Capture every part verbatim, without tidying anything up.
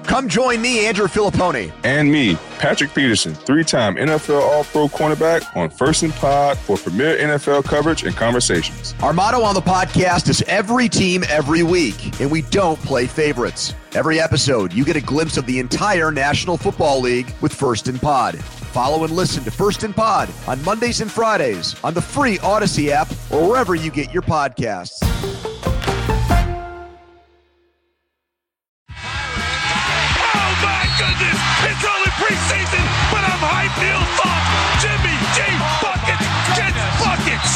Come join me, Andrew Filipponi. And me, Patrick Peterson, three-time N F L All-Pro cornerback on First and Pod for premier N F L coverage and conversations. Our motto on the podcast is every team, every week, and we don't play favorites. Every episode, you get a glimpse of the entire National Football League with First and Pod. Follow and listen to First and Pod on Mondays and Fridays on the free Odyssey app or wherever you get your podcasts. It's only preseason, but I'm hyped. Neil Thought, Jimmy G Buckets gets buckets.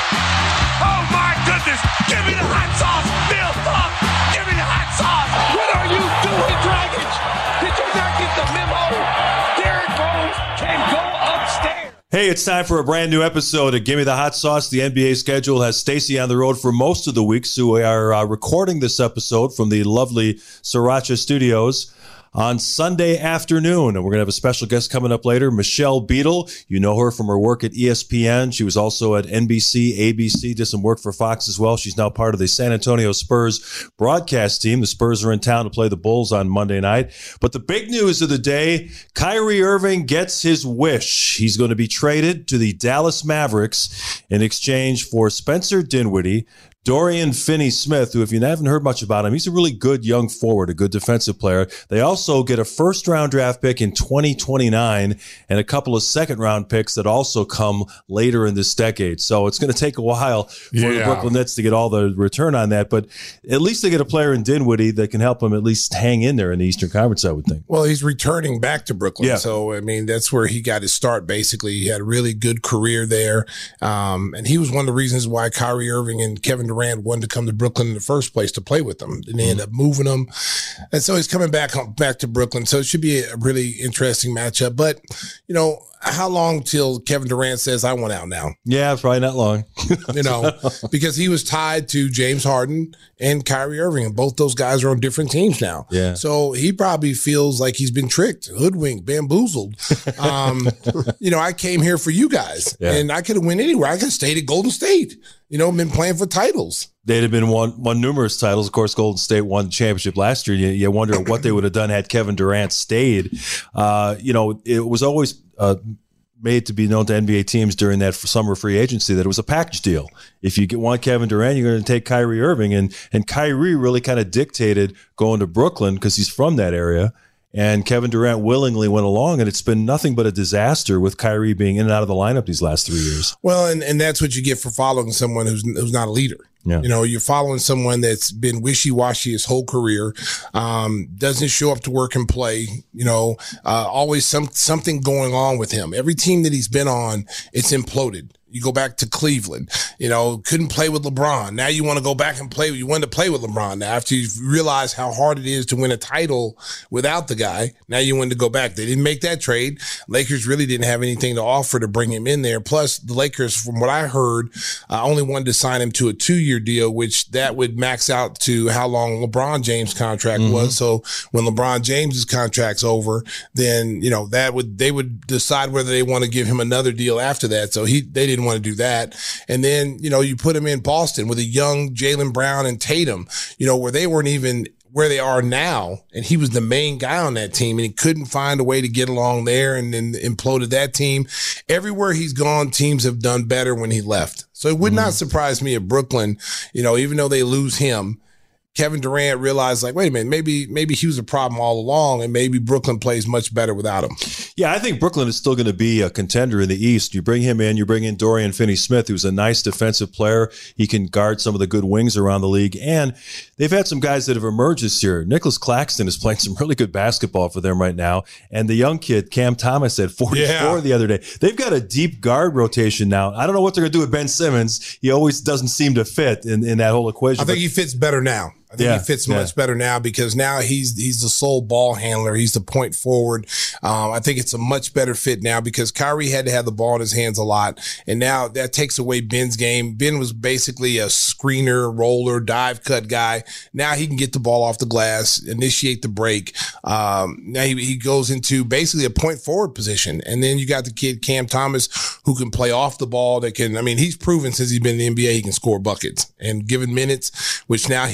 Oh my goodness! Give me the hot sauce, Neil Thought. Give me the hot sauce. What are you doing, Dragic? Did you not get the memo? Derrick Rose can go upstairs. Hey, it's time for a brand new episode of Gimme the Hot Sauce. The N B A schedule has Stacey on the road for most of the week, so we are uh, recording this episode from the lovely Sriracha Studios on Sunday afternoon. And we're going to have a special guest coming up later, Michelle Beadle. You know her from her work at E S P N. She was also at N B C, A B C, did some work for Fox as well. She's now part of the San Antonio Spurs broadcast team. The Spurs are in town to play the Bulls on Monday night. But the big news of the day, Kyrie Irving gets his wish. He's going to be traded to the Dallas Mavericks in exchange for Spencer Dinwiddie, Dorian Finney-Smith, who, if you haven't heard much about him, he's a really good young forward, a good defensive player. They also get a first-round draft pick in twenty twenty-nine and a couple of second-round picks that also come later in this decade. So it's going to take a while for yeah. the Brooklyn Nets to get all the return on that. But at least they get a player in Dinwiddie that can help them at least hang in there in the Eastern Conference, I would think. Well, he's returning back to Brooklyn. Yeah. So, I mean, that's where he got his start, basically. He had a really good career there. Um, and he was one of the reasons why Kyrie Irving and Kevin Durant wanted to come to Brooklyn in the first place to play with them. And they ended up moving him. And so he's coming back back to Brooklyn. So it should be a really interesting matchup. But, you know, how long till Kevin Durant says, I want out now? Yeah, probably not long. You know, because he was tied to James Harden and Kyrie Irving, and both those guys are on different teams now. Yeah. So he probably feels like he's been tricked, hoodwinked, bamboozled. Um, you know, I came here for you guys, yeah. and I could have went anywhere. I could have stayed at Golden State, you know, been playing for titles. They'd have been won, won numerous titles. Of course, Golden State won the championship last year. You, you wonder what they would have done had Kevin Durant stayed. Uh, you know, it was always uh, made to be known to N B A teams during that summer free agency that it was a package deal. If you get want Kevin Durant, you're going to take Kyrie Irving. And, and Kyrie really kind of dictated going to Brooklyn because he's from that area. And Kevin Durant willingly went along, and it's been nothing but a disaster with Kyrie being in and out of the lineup these last three years. Well, and, and that's what you get for following someone who's who's not a leader. Yeah. You know, you're following someone that's been wishy-washy his whole career, um, doesn't show up to work and play, you know, uh, always some something going on with him. Every team that he's been on, it's imploded. You go back to Cleveland, you know, couldn't play with LeBron. Now you want to go back and play. You want to play with LeBron now after you realize how hard it is to win a title without the guy. Now you want to go back. They didn't make that trade. Lakers really didn't have anything to offer to bring him in there. Plus the Lakers, from what I heard, uh, only wanted to sign him to a two-year deal, which that would max out to how long LeBron James' contract mm-hmm. was. So when LeBron James's contract's over, then, you know, that would, they would decide whether they want to give him another deal after that. So he, they didn't want to do that. And then, you know, you put him in Boston with a young Jaylen Brown and Tatum, you know, where they weren't even where they are now. And he was the main guy on that team, and he couldn't find a way to get along there, and then imploded that team. Everywhere he's gone, teams have done better when he left. So it would mm-hmm. not surprise me if Brooklyn, you know, even though they lose him, Kevin Durant realized, like, wait a minute, maybe maybe he was a problem all along, and maybe Brooklyn plays much better without him. Yeah, I think Brooklyn is still going to be a contender in the East. You bring him in, you bring in Dorian Finney-Smith, who's a nice defensive player. He can guard some of the good wings around the league. And they've had some guys that have emerged this year. Nicholas Claxton is playing some really good basketball for them right now. And the young kid, Cam Thomas, had forty-four yeah. the other day. They've got a deep guard rotation now. I don't know what they're going to do with Ben Simmons. He always doesn't seem to fit in, in that whole equation. I think he fits better now. I think yeah, he fits yeah. much better now because now he's he's the sole ball handler. He's the point forward. Um, I think it's a much better fit now because Kyrie had to have the ball in his hands a lot, and now that takes away Ben's game. Ben was basically a screener, roller, dive cut guy. Now he can get the ball off the glass, initiate the break. Um, now he, he goes into basically a point forward position, and then you got the kid Cam Thomas who can play off the ball. That can, I mean, he's proven since he's been in the N B A he can score buckets and given minutes, which now he will get.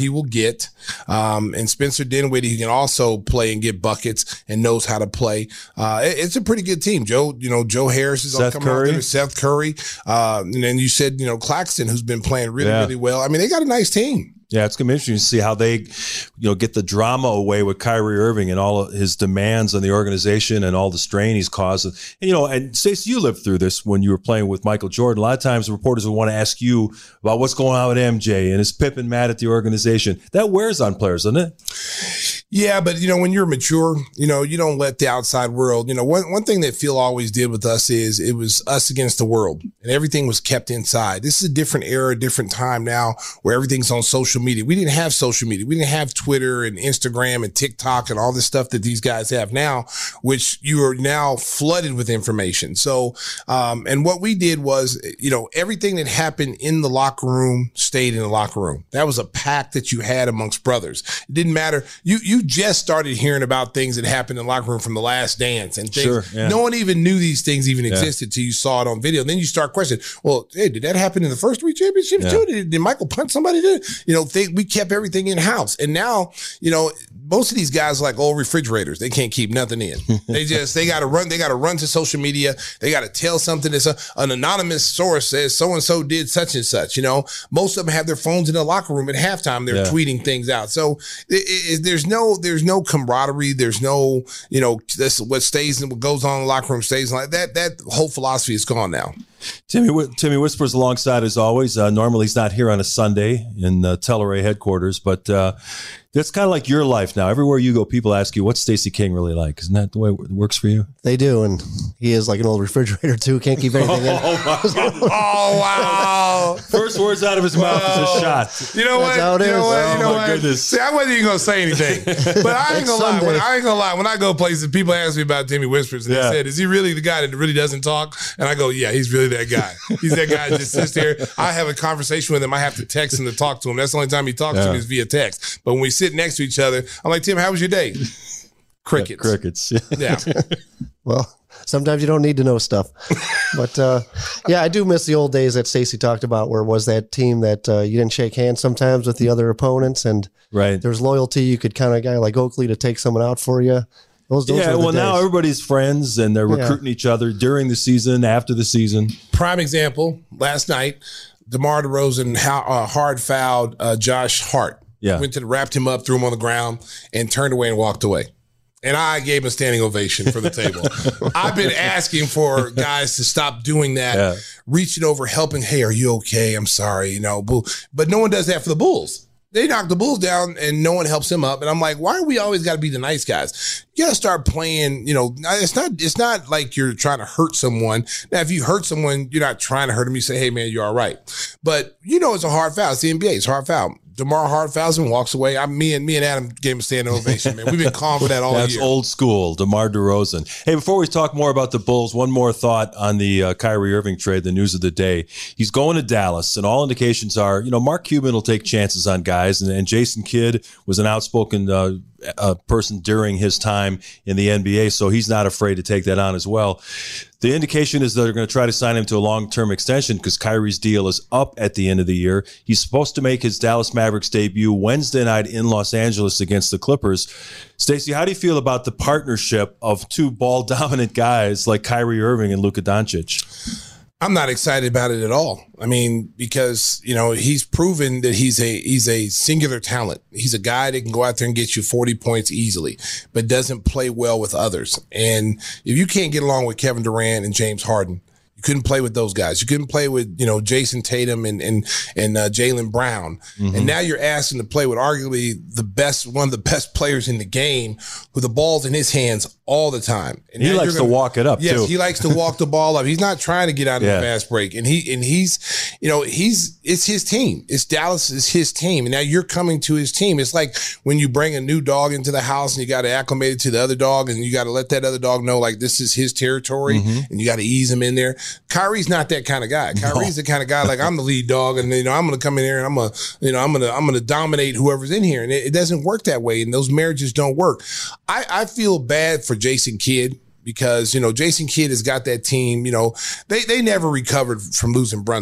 get. Um, and Spencer Dinwiddie, who can also play and get buckets and knows how to play. Uh, it, it's a pretty good team. Joe, you know, Joe Harris is Seth coming Curry. out there. Seth Curry. Uh, and then you said, you know, Claxton, who's been playing really, Yeah. really well. I mean, they got a nice team. Yeah, it's going to be interesting to see how they, you know, get the drama away with Kyrie Irving and all of his demands on the organization and all the strain he's caused. And, you know, and Stacey, you lived through this when you were playing with Michael Jordan. A lot of times reporters will want to ask you about what's going on with M J and is Pippen mad at the organization. That wears on players, doesn't it? Yeah, but, you know, when you're mature, you know, you don't let the outside world, you know, one, one thing that Phil always did with us is it was us against the world and everything was kept inside. This is a different era, different time now where everything's on social media. We didn't have social media. We didn't have Twitter and Instagram and TikTok and all this stuff that these guys have now, which you are now flooded with information. So, um, and what we did was, you know, everything that happened in the locker room stayed in the locker room. That was a pact that you had amongst brothers. It didn't matter. You, you just started hearing about things that happened in the locker room from The Last Dance and things. Sure, yeah. No one even knew these things even Yeah. existed till you saw it on video. Then you start questioning, well, hey, did that happen in the first three championships Yeah. too? Did, did Michael punch somebody? Did you know? They, we kept everything in house, and now you know most of these guys are like old refrigerators. They can't keep nothing in. They just they got to run. They got to run to social media. They got to tell something. That's a, an anonymous source says so and so did such and such. You know, most of them have their phones in the locker room at halftime. They're Yeah. tweeting things out. So it, it, there's no there's no camaraderie. There's no you know that's what stays and what goes on in the locker room stays like that. That whole philosophy is gone now. Timmy Timmy Whispers alongside as always. Uh, normally he's not here on a Sunday in uh, Teleray headquarters, but uh, that's kind of like your life now. Everywhere you go, people ask you, what's Stacey King really like? Isn't that the way it works for you? They do, and he is like an old refrigerator too. Can't keep anything in. Oh, my God. Oh wow! First words out of his mouth is a shot. You know That's what? how it you know is. what? Oh, you know my what? goodness. See, I wasn't even gonna say anything, but I ain't gonna lie. When, I ain't gonna lie. When I go places, people ask me about Timmy Whispers, and Yeah. they said, "Is he really the guy that really doesn't talk?" And I go, "Yeah, he's really that guy. He's that guy that just sits there. I have a conversation with him. I have to text him to talk to him. That's the only time he talks to Yeah. me is via text. But when we sit next to each other, I'm like, Tim, how was your day? Crickets. Crickets. Yeah. Well, sometimes you don't need to know stuff. But uh, yeah, I do miss the old days that Stacey talked about where it was that team that uh, you didn't shake hands sometimes with the other opponents and Right. there's loyalty. You could count on a guy like Oakley to take someone out for you. Those, those Yeah, were the well, now days. everybody's friends and they're Yeah. recruiting each other during the season, after the season. Prime example, last night, DeMar DeRozan how, uh, hard fouled uh, Josh Hart. Yeah. Went to the, wrapped him up, threw him on the ground, and turned away and walked away. And I gave him a standing ovation for the table. I've been asking for guys to stop doing that, Yeah. reaching over, helping. Hey, are you okay? I'm sorry, you know. Bull. But no one does that for the Bulls. They knock the Bulls down and no one helps him up. And I'm like, why are we always got to be the nice guys? You got to start playing, you know, it's not, it's not like you're trying to hurt someone. Now, if you hurt someone, you're not trying to hurt them. You say, hey man, you're all right. But you know, it's a hard foul. It's the N B A. It's a hard foul. DeMar hard fouls and walks away. I, me and me and Adam gave him a standing ovation, man. We've been calm for that all That's year. old school, DeMar DeRozan. Hey, before we talk more about the Bulls, one more thought on the uh, Kyrie Irving trade, the news of the day. He's going to Dallas, and all indications are, you know, Mark Cuban will take chances on guys, and, and Jason Kidd was an outspoken uh, uh, person during his time in the N B A, so he's not afraid to take that on as well. The indication is that they're going to try to sign him to a long-term extension because Kyrie's deal is up at the end of the year. He's supposed to make his Dallas Mavericks debut Wednesday night in Los Angeles against the Clippers. Stacey, how do you feel about the partnership of two ball-dominant guys like Kyrie Irving and Luka Doncic? I'm not excited about it at all. I mean, because, you know, he's proven that he's a he's a singular talent. He's a guy that can go out there and get you forty points easily, but doesn't play well with others. And if you can't get along with Kevin Durant and James Harden, you couldn't play with those guys. You couldn't play with, you know, Jason Tatum and and and uh, Jaylen Brown. Mm-hmm. And now you're asking to play with arguably the best, one of the best players in the game, with the ball's in his hands all the time. And he now likes you're gonna, to walk it up yes, too. Yes, he likes to walk the ball up. He's not trying to get out of Yeah. the fast break. And he and he's, you know, he's it's his team. It's Dallas is his team. And now you're coming to his team. It's like when you bring a new dog into the house and you got to acclimate it to the other dog, and you got to let that other dog know like this is his territory, mm-hmm. and you got to ease him in there. Kyrie's not that kind of guy. Kyrie's no. the kind of guy like, I'm the lead dog, and you know I'm gonna come in here and I'm gonna, you know, I'm gonna I'm gonna dominate whoever's in here. And it, it doesn't work that way, and those marriages don't work. I, I feel bad for Jason Kidd, because, you know, Jason Kidd has got that team, you know, they, they never recovered from losing Brunson.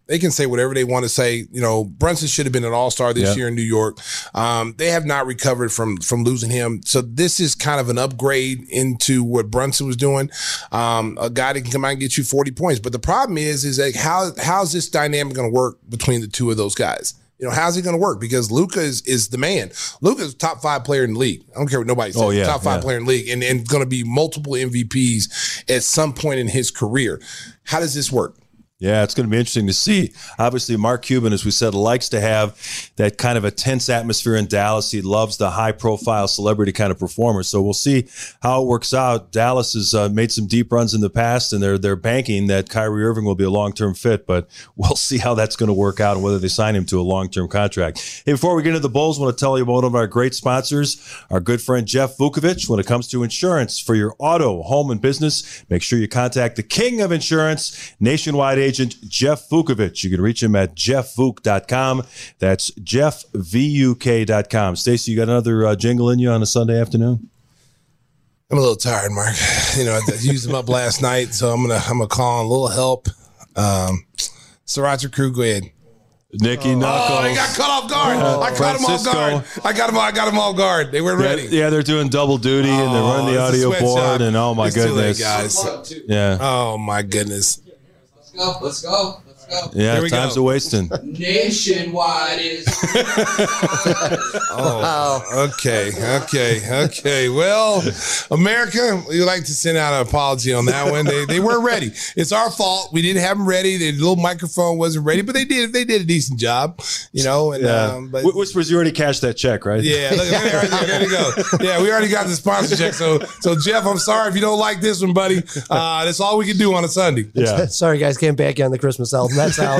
They can say whatever they want to say. You know, Brunson should have been an all-star this Yep. year in New York. Um, they have not recovered from from losing him. So this is kind of an upgrade into what Brunson was doing. Um, a guy that can come out and get you forty points. But the problem is, is like how how's this dynamic going to work between the two of those guys? You know, how's it going to work? Because Luka is, is the man. Luka's top five player in the league. I don't care what nobody says. Oh, yeah, top five yeah. player in the league and, and going to be multiple M V Ps at some point in his career. How does this work? Yeah, it's going to be interesting to see. Obviously, Mark Cuban, as we said, likes to have that kind of a tense atmosphere in Dallas. He loves the high-profile celebrity kind of performer. So we'll see how it works out. Dallas has uh, made some deep runs in the past, and they're they're banking that Kyrie Irving will be a long-term fit. But we'll see how that's going to work out and whether they sign him to a long-term contract. Hey, before we get into the Bulls, I want to tell you about one of our great sponsors, our good friend Jeff Vukovich. When it comes to insurance for your auto, home, and business, make sure you contact the king of insurance, nationwide agent Jeff Vukovich. You can reach him at jeff vuk dot com. That's jeff vuk dot com. Stacey, you got another uh, jingle in you on a Sunday afternoon? I'm a little tired, Mark. You know, I used them up last night, so I'm gonna I'm gonna call on a little help. Um, Sriracha Crew, go ahead. Nikki Knuckles. Oh, they got caught off guard. Oh, I caught Francisco. them off guard. I got them. I got them off guard. They weren't Yeah, ready. yeah, they're doing double duty and they're running the Oh, it's a audio sweatshop. board, and oh my It's too late, goodness, guys. yeah, Oh my goodness. Let's go. Let's go. Let's go. yeah, Here we time's go. a wasting. Nationwide is. Oh, okay, okay, okay. Well, America, we would like to send out an apology on that one. They they weren't ready. It's our fault. We didn't have them ready. The little microphone wasn't ready, but they did. They did a decent job, you know. And Yeah, um, but Wh- Whispers, you already cashed that check, right? yeah, look, look right there. There you go. Yeah, we already got the sponsor check. So, so Jeff, I'm sorry if you don't like this one, buddy. Uh, that's all we can do on a Sunday. yeah. Sorry, guys, can't back you on the Christmas album. That's out.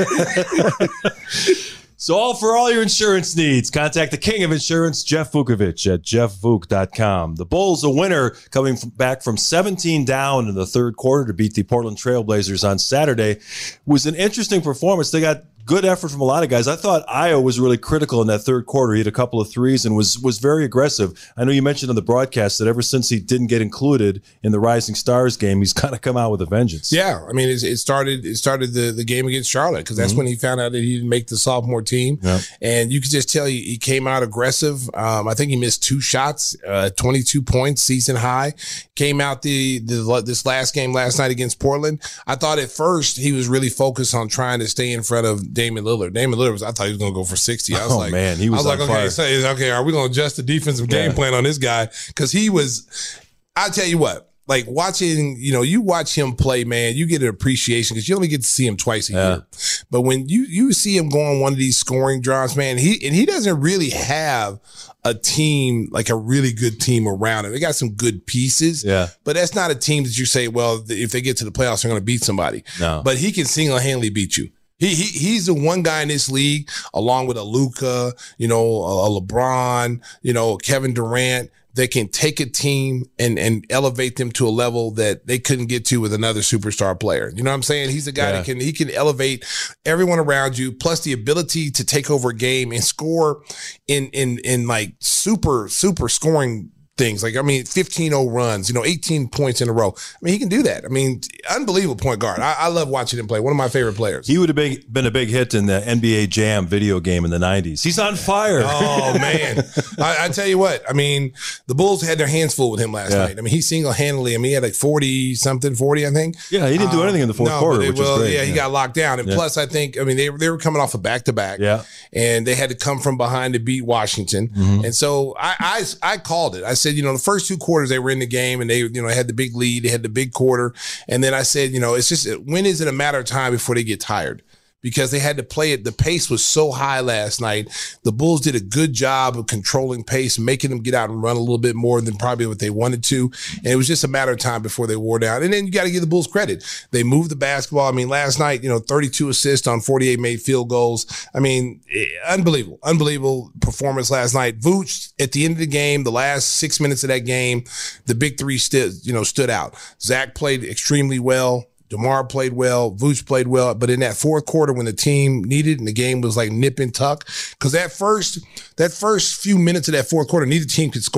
So all for all your insurance needs, contact the king of insurance, Jeff Vukovich, at jeff vuk dot com. The Bulls, a winner, coming from, back from seventeen down in the third quarter to beat the Portland Trailblazers on Saturday, was an interesting performance. They got good effort from a lot of guys. I thought Ayo was really critical in that third quarter. He had a couple of threes and was was very aggressive. I know you mentioned on the broadcast that ever since he didn't get included in the Rising Stars game, he's kind of come out with a vengeance. Yeah, I mean, it, it started. It started the, the game against Charlotte because that's Mm-hmm. when he found out that he didn't make the sophomore team, Yep. and you could just tell he, he came out aggressive. Um, I think he missed two shots, uh, twenty-two points, season high. Came out the, the this last game last night against Portland. I thought at first he was really focused on trying to stay in front of Damian Lillard. Damian Lillard was. I thought he was going to go for sixty. I was Oh, like, man, he was I was like, on okay, fire. so, okay, are we going to adjust the defensive game Yeah. plan on this guy? Because he was. I'll tell you what. Like watching, you know, you watch him play, man, you get an appreciation because you only get to see him twice a Yeah. year. But when you you see him go on one of these scoring drives, man, he and he doesn't really have a team, like a really good team around him. They got some good pieces, Yeah. but that's not a team that you say, well, if they get to the playoffs, they're going to beat somebody. No. But he can single-handedly beat you. He, he he's the one guy in this league, along with a Luka, you know, a, a LeBron, you know, Kevin Durant, that can take a team and and elevate them to a level that they couldn't get to with another superstar player. You know what I'm saying? He's a guy Yeah. that can he can elevate everyone around you, plus the ability to take over a game and score in in in like super super scoring things. Like, I mean, fifteen oh runs, you know, eighteen points in a row. I mean, he can do that. I mean, unbelievable point guard. I, I love watching him play. One of my favorite players. He would have been, been a big hit in the N B A Jam video game in the nineties. He's on fire. Oh man, I, I tell you what. I mean, the Bulls had their hands full with him last Yeah. night. I mean, he single handedly. I mean, he had like forty something, forty, I think. Yeah, he didn't do anything in the fourth no, quarter, but it- which well, is great. yeah, he got locked down, and Yeah. plus, I think, I mean, they they were coming off a back to back. Yeah. and they had to come from behind to beat Washington. Mm-hmm. And so I, I I called it. I said, you know, the first two quarters they were in the game and they, you know, had the big lead. They had the big quarter. And then I said, you know, it's just, when is it a matter of time before they get tired? Because they had to play it. The pace was so high last night. The Bulls did a good job of controlling pace, making them get out and run a little bit more than probably what they wanted to. And it was just a matter of time before they wore down. And then you got to give the Bulls credit. They moved the basketball. I mean, last night, you know, thirty-two assists on forty-eight made field goals. I mean, eh, unbelievable, unbelievable performance last night. Vooch, at the end of the game, the last six minutes of that game, the big three stood, you know, stood out. Zach played extremely well. DeMar played well. Vooch played well. But in that fourth quarter, when the team needed and the game was like nip and tuck, because that first that first few minutes of that fourth quarter, neither team could score.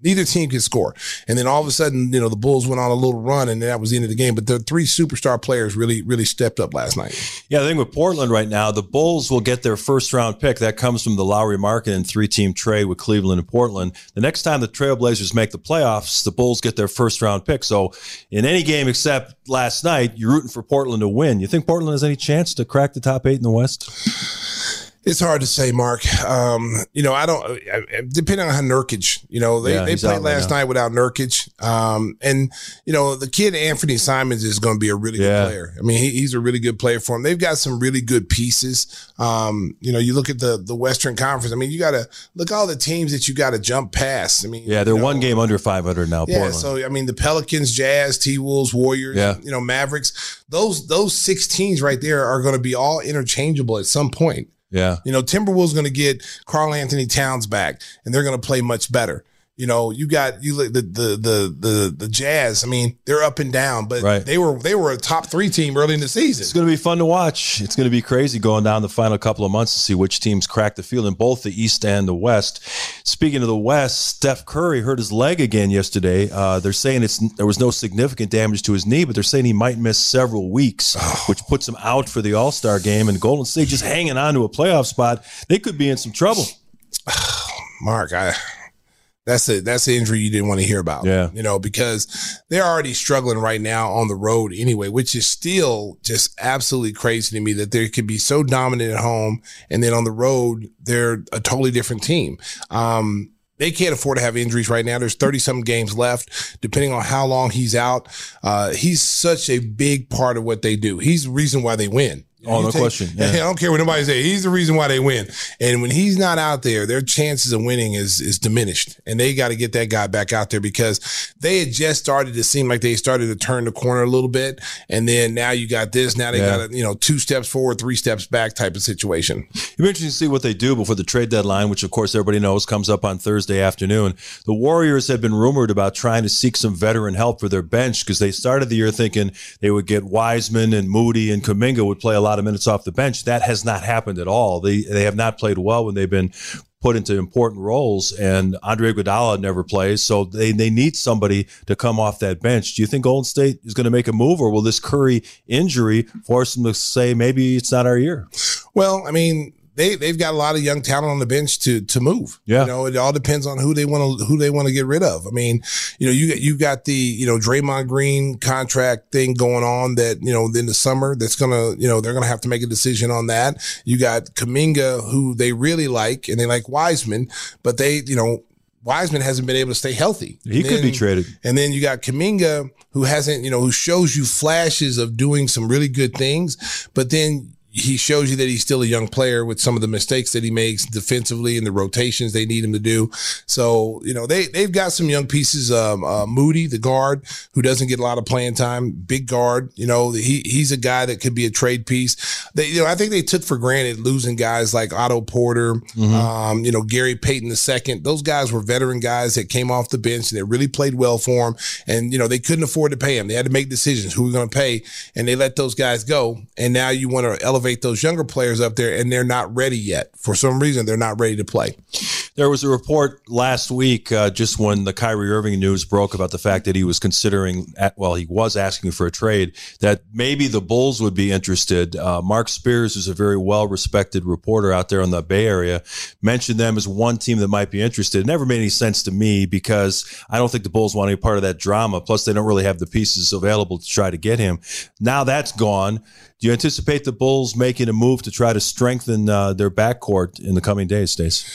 Neither team could score. And then all of a sudden, you know, the Bulls went on a little run, and that was the end of the game. But the three superstar players really, really stepped up last night. Yeah, the thing with Portland right now, the Bulls will get their first-round pick. That comes from the Lowry Markkanen three-team trade with Cleveland and Portland. The next time the Trailblazers make the playoffs, the Bulls get their first-round pick. So in any game except last night, you're rooting for Portland to win. You think Portland has any chance to crack the top eight in the West? It's hard to say, Mark. Um, you know, I don't, depending on how Nurkic, you know, they, Yeah, they he's played out right last now. night without Nurkic. Um, and, you know, the kid Anthony Simons is going to be a really Yeah. good player. I mean, he, he's a really good player for them. They've got some really good pieces. Um, you know, you look at the, the Western Conference. I mean, you got to look at all the teams that you got to jump past. I mean, Yeah, they're you know, one game under five hundred now, Yeah, Portland. so I mean, the Pelicans, Jazz, T-Wolves, Warriors, Yeah. you know, Mavericks. Those those six teams right there are going to be all interchangeable at some point. yeah. You know, Timberwolves going to get Karl Anthony Towns back, and they're going to play much better. You know, you got you the the the the the Jazz. I mean, they're up and down, but Right. they were they were a top three team early in the It's season. going to be fun to watch. It's going to be crazy going down the final couple of months to see which teams crack the field in both the East and the West. Speaking of the West, Steph Curry hurt his leg again yesterday. Uh, they're saying it's there was no significant damage to his knee, but they're saying he might miss several weeks, which puts him out for the All-Star game. And Golden State just hanging on to a playoff spot. They could be in some trouble. Mark, I that's a that's an injury you didn't want to hear about. Yeah. You know, because they're already struggling right now on the road anyway, which is still just absolutely crazy to me that they could be so dominant at home and then on the road they're a totally different team. Um They can't afford to have injuries right now. There's thirty-some games left, depending on how long he's out. Uh, he's such a big part of what they do. He's the reason why they win. Oh, You no take- question. Yeah. I don't care what nobody says. He's the reason why they win. And when he's not out there, their chances of winning is is diminished. And they got to get that guy back out there because they had just started to seem like they started to turn the corner a little bit. And then now you got this. Now they Yeah. got a, you know, two steps forward, three steps back type of situation. It'll be interesting to see what they do before the trade deadline, which, of course, everybody knows comes up on Thursday afternoon. The Warriors have been rumored about trying to seek some veteran help for their bench because they started the year thinking they would get Wiseman and Moody and Kuminga would play a lot of minutes off the bench. That has not happened at all. They they have not played well when they've been put into important roles, and Andre Iguodala never plays, so they, they need somebody to come off that bench. Do you think Golden State is going to make a move, or will this Curry injury force them to say maybe it's not our year? Well, I mean, they they've got a lot of young talent on the bench to to move. Yeah. You know, it all depends on who they want to who they want to get rid of. I mean, you know, you got you got the you know Draymond Green contract thing going on that you know in the summer that's gonna you know they're gonna have to make a decision on that. You got Kuminga, who they really like, and they like Wiseman, but they you know. Wiseman hasn't been able to stay healthy. He And could be then- traded. And then you got Kuminga, who hasn't, you know, who shows you flashes of doing some really good things, but then he shows you that he's still a young player with some of the mistakes that he makes defensively and the rotations they need him to do. So, you know, they, they've got some young pieces. Um, uh, Moody, the guard, who doesn't get a lot of playing time, big guard, you know, he, he's a guy that could be a trade piece. They, you know, I think they took for granted losing guys like Otto Porter, Mm-hmm. um, you know, Gary Payton the second. Those guys were veteran guys that came off the bench and they really played well for him. And, you know, they couldn't afford to pay him. They had to make decisions who we're going to pay, and they let those guys go. And now you want to elevate those younger players up there, and they're not ready yet. For some reason, they're not ready to play. There was a report last week, uh, just when the Kyrie Irving news broke about the fact that he was considering, at, well, he was asking for a trade, that maybe the Bulls would be interested. Uh, Mark Spears, who's a very well-respected reporter out there in the Bay Area, mentioned them as one team that might be interested. It never made any sense to me because I don't think the Bulls want any part of that drama. Plus, they don't really have the pieces available to try to get him. Now that's gone. Do you anticipate the Bulls making a move to try to strengthen uh, their backcourt in the coming days, Stace?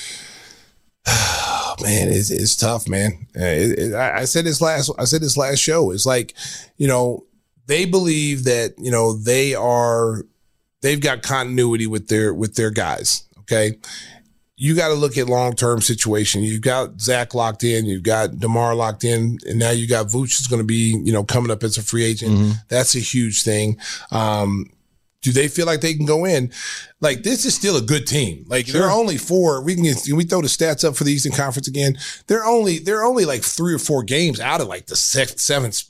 Oh, man, it's, it's tough, man. Uh, It, it, I I said this last, I said this last show. It's like, you know, they believe that, you know, they are, they've got continuity with their, with their guys. Okay. You got to look at long-term situation. You've got Zach locked in, you've got DeMar locked in, and now you got Vooch is going to be, you know, coming up as a free agent. Mm-hmm. That's a huge thing. Um, do they feel like they can go in? Like, this is still a good team. Like, Sure. they're only four. We can get, can we throw the stats up for the Eastern Conference again? They're only, they're only like three or four games out of like the sixth, seventh spot.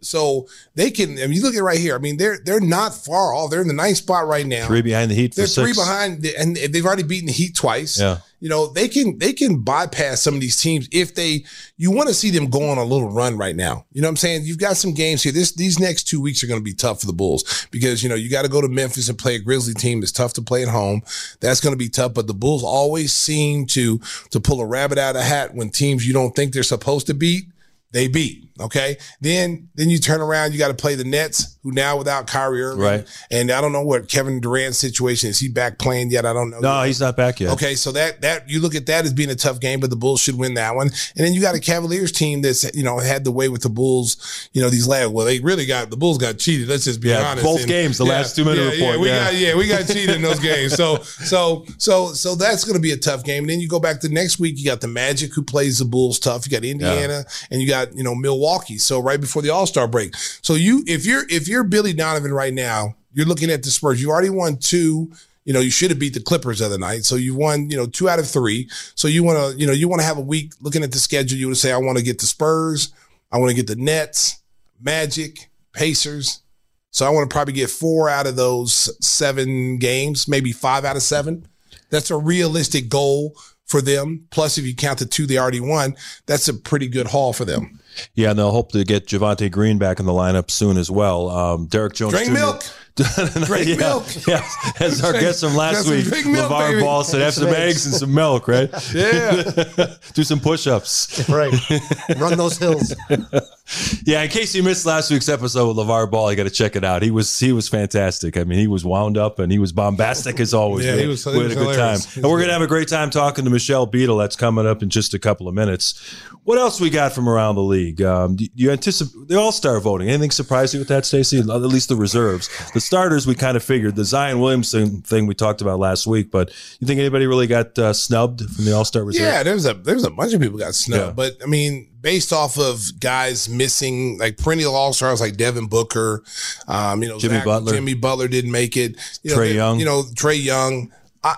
so they can. I mean, you look at it right here. I mean, they're they're not far off. They're in the ninth spot right now. Three behind the Heat. They're for three six. behind, and they've already beaten the Heat twice. Yeah. You know, they can they can bypass some of these teams if they. You want to see them go on a little run right now. You know what I'm saying? You've got some games here. This these next two weeks are going to be tough for the Bulls because you know you got to go to Memphis and play a Grizzly team. It's tough to play at home. That's going to be tough. But the Bulls always seem to to pull a rabbit out of a hat when teams you don't think they're supposed to beat, they beat. Okay. Then, then you turn around, you got to play the Nets, who now without Kyrie Irving. Right. And I don't know what Kevin Durant's situation is. He back playing yet? I don't know. No, yet. he's not back yet. Okay. So that, that you look at that as being a tough game, but the Bulls should win that one. And then you got a Cavaliers team that's, you know, had the way with the Bulls, you know, these last, well, they really got, the Bulls got cheated. Let's just be Yeah, honest. both And, games, the yeah, last two minute yeah, report. Yeah, we yeah. got, yeah, we got cheated in those games. So, so, so, so that's going to be a tough game. And then you go back to next week, you got the Magic who plays the Bulls tough. You got Indiana yeah. and you got, you know, Milwaukee. So right before the All-Star break. So you, if you're, if you're Billy Donovan right now, you're looking at the Spurs. You already won two. You know, you should have beat the Clippers the other night. So you won, you know, two out of three. So you want to, you know, you want to have a week looking at the schedule. You would say, I want to get the Spurs. I want to get the Nets, Magic, Pacers. So I want to probably get four out of those seven games, maybe five out of seven. That's a realistic goal for them. Plus, if you count the two they already won, that's a pretty good haul for them. Yeah, and they'll hope to get Javonte Green back in the lineup soon as well. Um, Derek Jones Drink Junior milk. Drink yeah, milk. Yeah, as our guest from last week, milk, LeVar baby. Ball said, have some eggs and some milk, right? Yeah. Do some push-ups. Right. Run those hills. Yeah, in case you missed last week's episode with LeVar Ball, you got to check it out. He was he was fantastic. I mean, he was wound up and he was bombastic as always. Yeah, we, he was, we he had was a good hilarious. time. And we're going to have a great time talking to Michelle Beadle. That's coming up in just a couple of minutes. What else we got from around the league? Um, do you anticipate the All-Star voting? Anything surprise you with that, Stacey? At least the reserves. The starters, we kind of figured. The Zion Williamson thing we talked about last week, but you think anybody really got uh, snubbed from the All-Star reserve? Yeah, there's a there's a bunch of people got snubbed, Yeah. but I mean, based off of guys missing, like perennial all-stars like Devin Booker, um, you know, Jimmy Zach- Butler. Jimmy Butler didn't make it. You know, Trae they- Young. You know, Trae Young. I,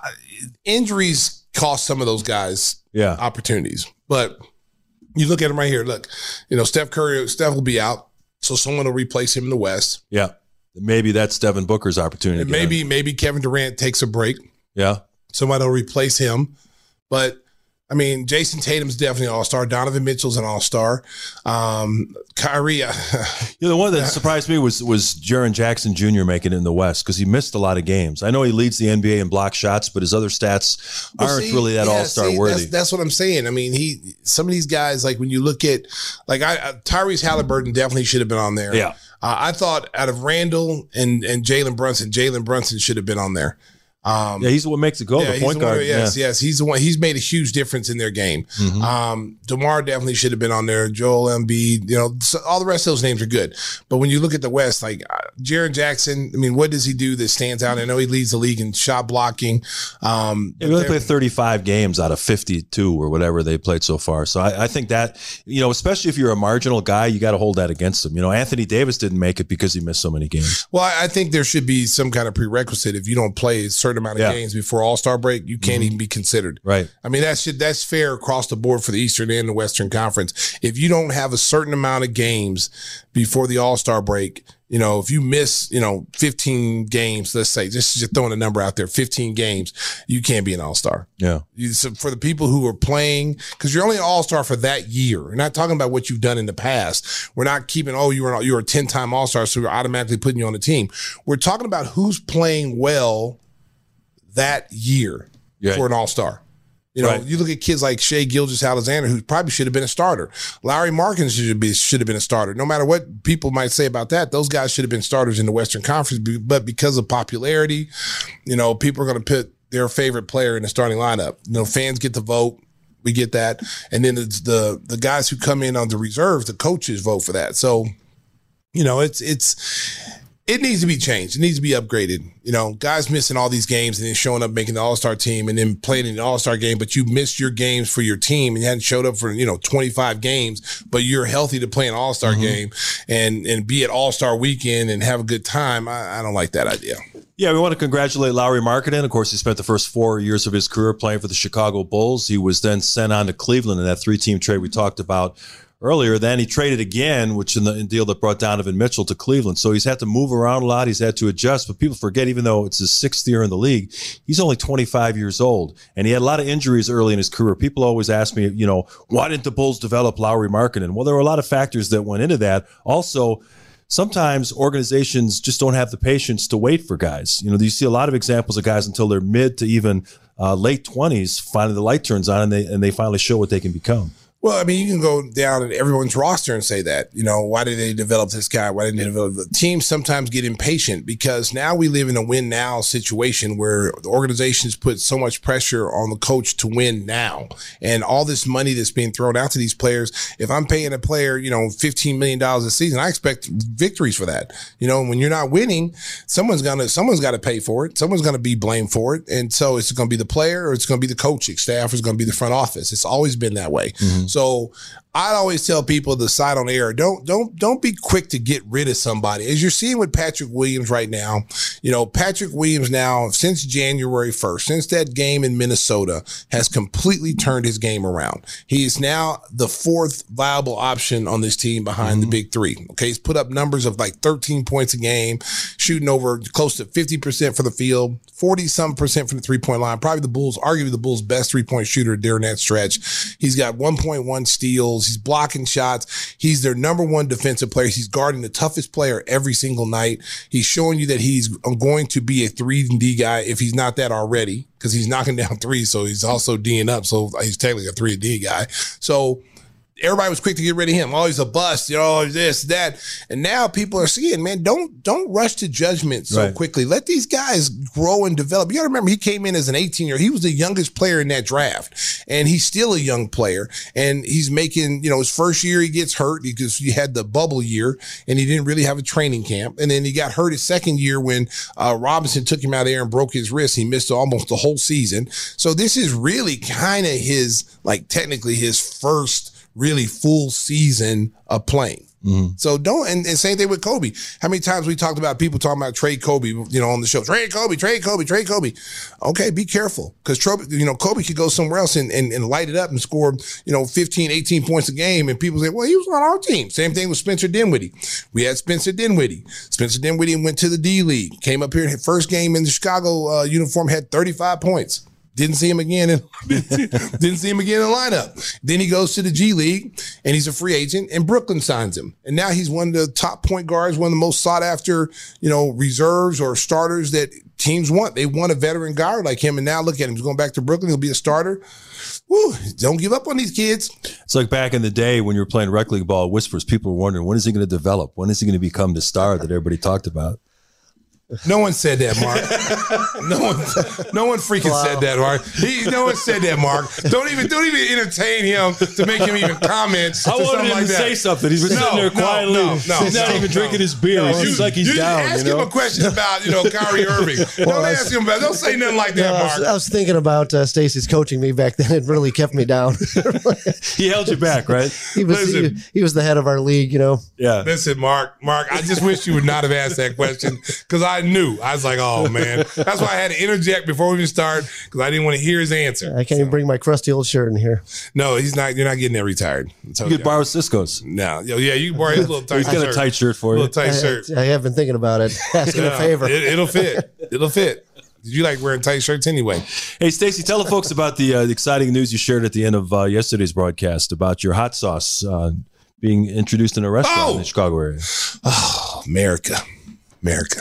injuries cost some of those guys Yeah. opportunities. But you look at him right here. Look, you know, Steph Curry, Steph will be out, so someone will replace him in the West. Yeah. Maybe that's Devin Booker's opportunity. And to get maybe in. maybe Kevin Durant takes a break. Yeah. Somebody will replace him. But I mean, Jason Tatum's definitely an all-star. Donovan Mitchell's an all-star. Um, Kyrie. You know, the one that surprised me was was Jaren Jackson Junior making it in the West because he missed a lot of games. I know he leads the N B A in block shots, but his other stats Well, aren't see, really that yeah, all-star see, worthy. That's, that's what I'm saying. I mean, he some of these guys, like when you look at, like I, uh, Tyrese Halliburton definitely should have been on there. Yeah. Uh, I thought out of Randall and and Jalen Brunson, Jalen Brunson should have been on there. Um, Yeah, he's the one makes it go. yeah, the he's point the one- guard. yes, yeah. yes, he's the one. He's made a huge difference in their game. Mhm. Um, DeMar definitely should have been on there. Joel Embiid, you know, so all the rest of those names are good. But when you look at the West, like uh, Jaren Jackson, I mean, what does he do that stands out? I know he leads the league in shot blocking. Um, Yeah, but we only they're- played thirty-five games out of fifty-two or whatever they played so far. So I, I think that, you know, especially if you're a marginal guy, you got to hold that against him. You know, Anthony Davis didn't make it because he missed so many games. Well, I I think there should be some kind of prerequisite. If you don't play a certain amount of Yeah. games before All-Star break, you can't even be considered. Right. I mean, that's that's fair across the board for the Eastern and the Western Conference. If you don't have a certain amount of games before the All-Star break, you know, if you miss, you know, fifteen games, let's say, just, just throwing a number out there, fifteen games, you can't be an All-Star. Yeah. You, so for the people who are playing, because you're only an all-star for that year. We're not talking about what you've done in the past. We're not keeping, oh, you were you're a ten-time all-star, so we're automatically putting you on the team. We're talking about who's playing well that year Yeah. for an all-star. You know, Right. you look at kids like Shea Gilgeous-Alexander, who probably should have been a starter. Larry Markins should be should have been a starter. No matter what people might say about that, those guys should have been starters in the Western Conference. But because of popularity, you know, people are going to put their favorite player in the starting lineup. You know, fans get to vote. We get that. And then it's the the guys who come in on the reserves, the coaches vote for that. So, you know, it's it's it needs to be changed. It needs to be upgraded. You know, guys missing all these games and then showing up making the All-Star team and then playing in the All-Star game, but you missed your games for your team and you hadn't showed up for, you know, twenty-five games, but you're healthy to play an All-Star game and and be at All-Star weekend and have a good time. I, I don't like that idea. Yeah, we want to congratulate Lowry Markkanen. Of course, he spent the first four years of his career playing for the Chicago Bulls. He was then sent on to Cleveland in that three-team trade we talked about earlier. Then he traded again, which in the in deal that brought Donovan Mitchell to Cleveland. So he's had to move around a lot. He's had to adjust. But people forget, even though it's his sixth year in the league, he's only twenty-five years old. And he had a lot of injuries early in his career. People always ask me, you know, why didn't the Bulls develop Lauri Markkanen? Well, there were a lot of factors that went into that. Also, sometimes organizations just don't have the patience to wait for guys. You know, you see a lot of examples of guys until they're mid to even uh, late twenties, finally the light turns on and they and they finally show what they can become. Well, I mean, you can go down at everyone's roster and say that, you know, why did they develop this guy? Why didn't they develop the teams? Sometimes get impatient because now we live in a win now situation where the organizations put so much pressure on the coach to win now. And all this money that's being thrown out to these players, if I'm paying a player, you know, fifteen million dollars a season, I expect victories for that. You know, when you're not winning, someone's gonna, someone's got to pay for it. Someone's going to be blamed for it. And so it's going to be the player or it's going to be the coaching staff or it's going to be the front office. It's always been that way. Mm-hmm. So I always tell people to side on air. Don't, don't, don't be quick to get rid of somebody. As you're seeing with Patrick Williams right now, you know, Patrick Williams now, since January first, since that game in Minnesota, has completely turned his game around. He is now the fourth viable option on this team behind mm-hmm. the big three. Okay. He's put up numbers of like thirteen points a game, shooting over close to fifty percent for the field, forty some percent from the three point line. Probably the Bulls, arguably the Bulls' best three point shooter during that stretch. He's got one point one steals. He's blocking shots. He's their number one defensive player. He's guarding the toughest player every single night. He's showing you that he's going to be a three and D guy if he's not that already, because he's knocking down threes. So he's also D'ing up. So he's technically a three and D guy. So everybody was quick to get rid of him. Oh, he's a bust, you know, this, that. And now people are seeing, man, don't don't rush to judgment so right. quickly. Let these guys grow and develop. You got to remember, he came in as an eighteen-year. He was the youngest player in that draft. And he's still a young player. And he's making, you know, his first year he gets hurt because he had the bubble year and he didn't really have a training camp. And then he got hurt his second year when uh, Robinson took him out there and broke his wrist. He missed almost the whole season. So this is really kind of his, like technically his first really full season of playing. Mm-hmm. So don't, and, and same thing with Kobe. How many times we talked about people talking about trade Kobe, you know, on the show, trade Kobe, trade Kobe, trade Kobe. Okay, be careful. Cause you know, Kobe could go somewhere else and, and, and light it up and score, you know, fifteen, eighteen points a game. And people say, well, he was on our team. Same thing with Spencer Dinwiddie. We had Spencer Dinwiddie. Spencer Dinwiddie went to the D League, came up here, his first game in the Chicago uh, uniform, had thirty-five points. Didn't see him again. In, didn't see him again in the lineup. Then he goes to the G League and he's a free agent and Brooklyn signs him. And now he's one of the top point guards, one of the most sought after, you know, reserves or starters that teams want. They want a veteran guard like him. And now look at him. He's going back to Brooklyn. He'll be a starter. Woo, don't give up on these kids. It's like back in the day when you were playing rec league ball, Whispers, people were wondering, when is he going to develop? When is he going to become the star that everybody talked about? No one said that, Mark. No one, no one freaking wow. said that, Mark. He, no one said that, Mark. Don't even, don't even entertain him to make him even comment. I wanted him like to that. say something. He's been no, sitting there quietly. No, no, no, he's not no, even no. drinking his beer. No, he's you, like he's you down. Ask you know? him a question about, you know, Kyrie Irving. Well, don't ask him about. Don't say nothing like that, no, Mark. I was, I was thinking about uh, Stacey's coaching me back then. It really kept me down. He held you back, right? He was, he, he was the head of our league, you know. Yeah. Listen, Mark. Mark, I just wish you would not have asked that question because I knew. I was like, oh man, that's why I had to interject before we even start because I didn't want to hear his answer. I can't so. even bring my crusty old shirt in here. No, he's not. You're not getting that retired. You could borrow Cisco's. No, yeah, you can borrow his little tight. He's got shirt. a tight shirt for you. A little tight I, shirt. I, I have been thinking about it. Asking no, a favor. It, it'll fit. It'll fit. You like wearing tight shirts anyway. Hey, Stacey, tell the folks about the, uh, the exciting news you shared at the end of uh, yesterday's broadcast about your hot sauce uh, being introduced in a restaurant oh. in the Chicago area. Oh, America, America.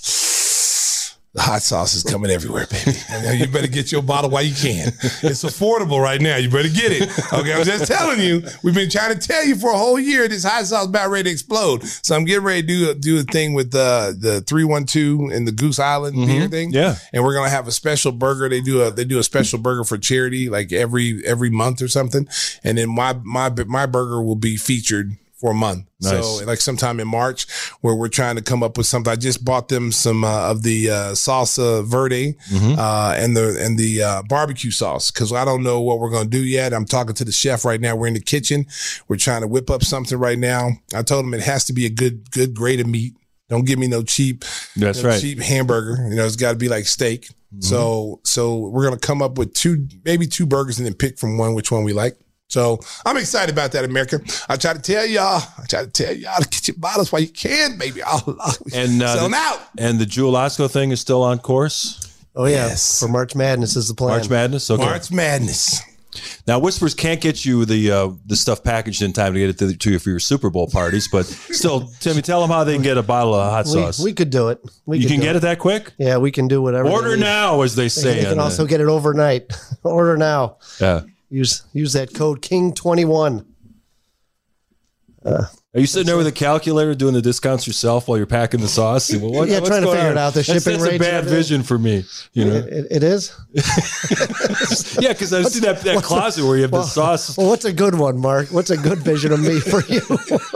The hot sauce is coming everywhere, baby. You better get your bottle while you can. It's affordable right now. You better get it. Okay, I'm just telling you. We've been trying to tell you for a whole year this hot sauce is about ready to explode. So I'm getting ready to do a, do a thing with uh, the three one two and the Goose Island mm-hmm. beer thing. Yeah, and we're gonna have a special burger. They do a they do a special burger for charity like every every month or something. And then my my my burger will be featured for a month. Nice. So like sometime in March where we're trying to come up with something. I just bought them some uh, of the uh, salsa verde mm-hmm. uh, and the and the uh, barbecue sauce because I don't know what we're going to do yet. I'm talking to the chef right now. We're in the kitchen. We're trying to whip up something right now. I told him it has to be a good good grade of meat. Don't give me no cheap, That's no right. cheap hamburger. You know, it's got to be like steak. Mm-hmm. So so we're going to come up with two, maybe two burgers and then pick from one which one we like. So I'm excited about that, America. I try to tell y'all, I try to tell y'all to get your bottles while you can, baby. I'll, I'll and uh, selling the, out. And the Jewel Osco thing is still on course? Oh, yeah. Yes. For March Madness is the plan. March Madness? Okay. March Madness. Now, Whispers can't get you the uh, the stuff packaged in time to get it to, to you for your Super Bowl parties, but still, Timmy, tell them how they can get a bottle of hot sauce. We, we could do it. We you could can do get it that quick? Yeah, we can do whatever. Order now, as they say. You can on also the, get it overnight. Order now. Yeah. Use use that code King twenty-one. Uh, Are you sitting there with a calculator doing the discounts yourself while you're packing the sauce? Well, what, yeah, what's trying to going figure on? it out. The that's, shipping that's rates. a bad vision for me. You know, it, it is. Yeah, because I see that, that closet a, where you have well, the sauce. Well, what's a good one, Mark? What's a good vision of me for you?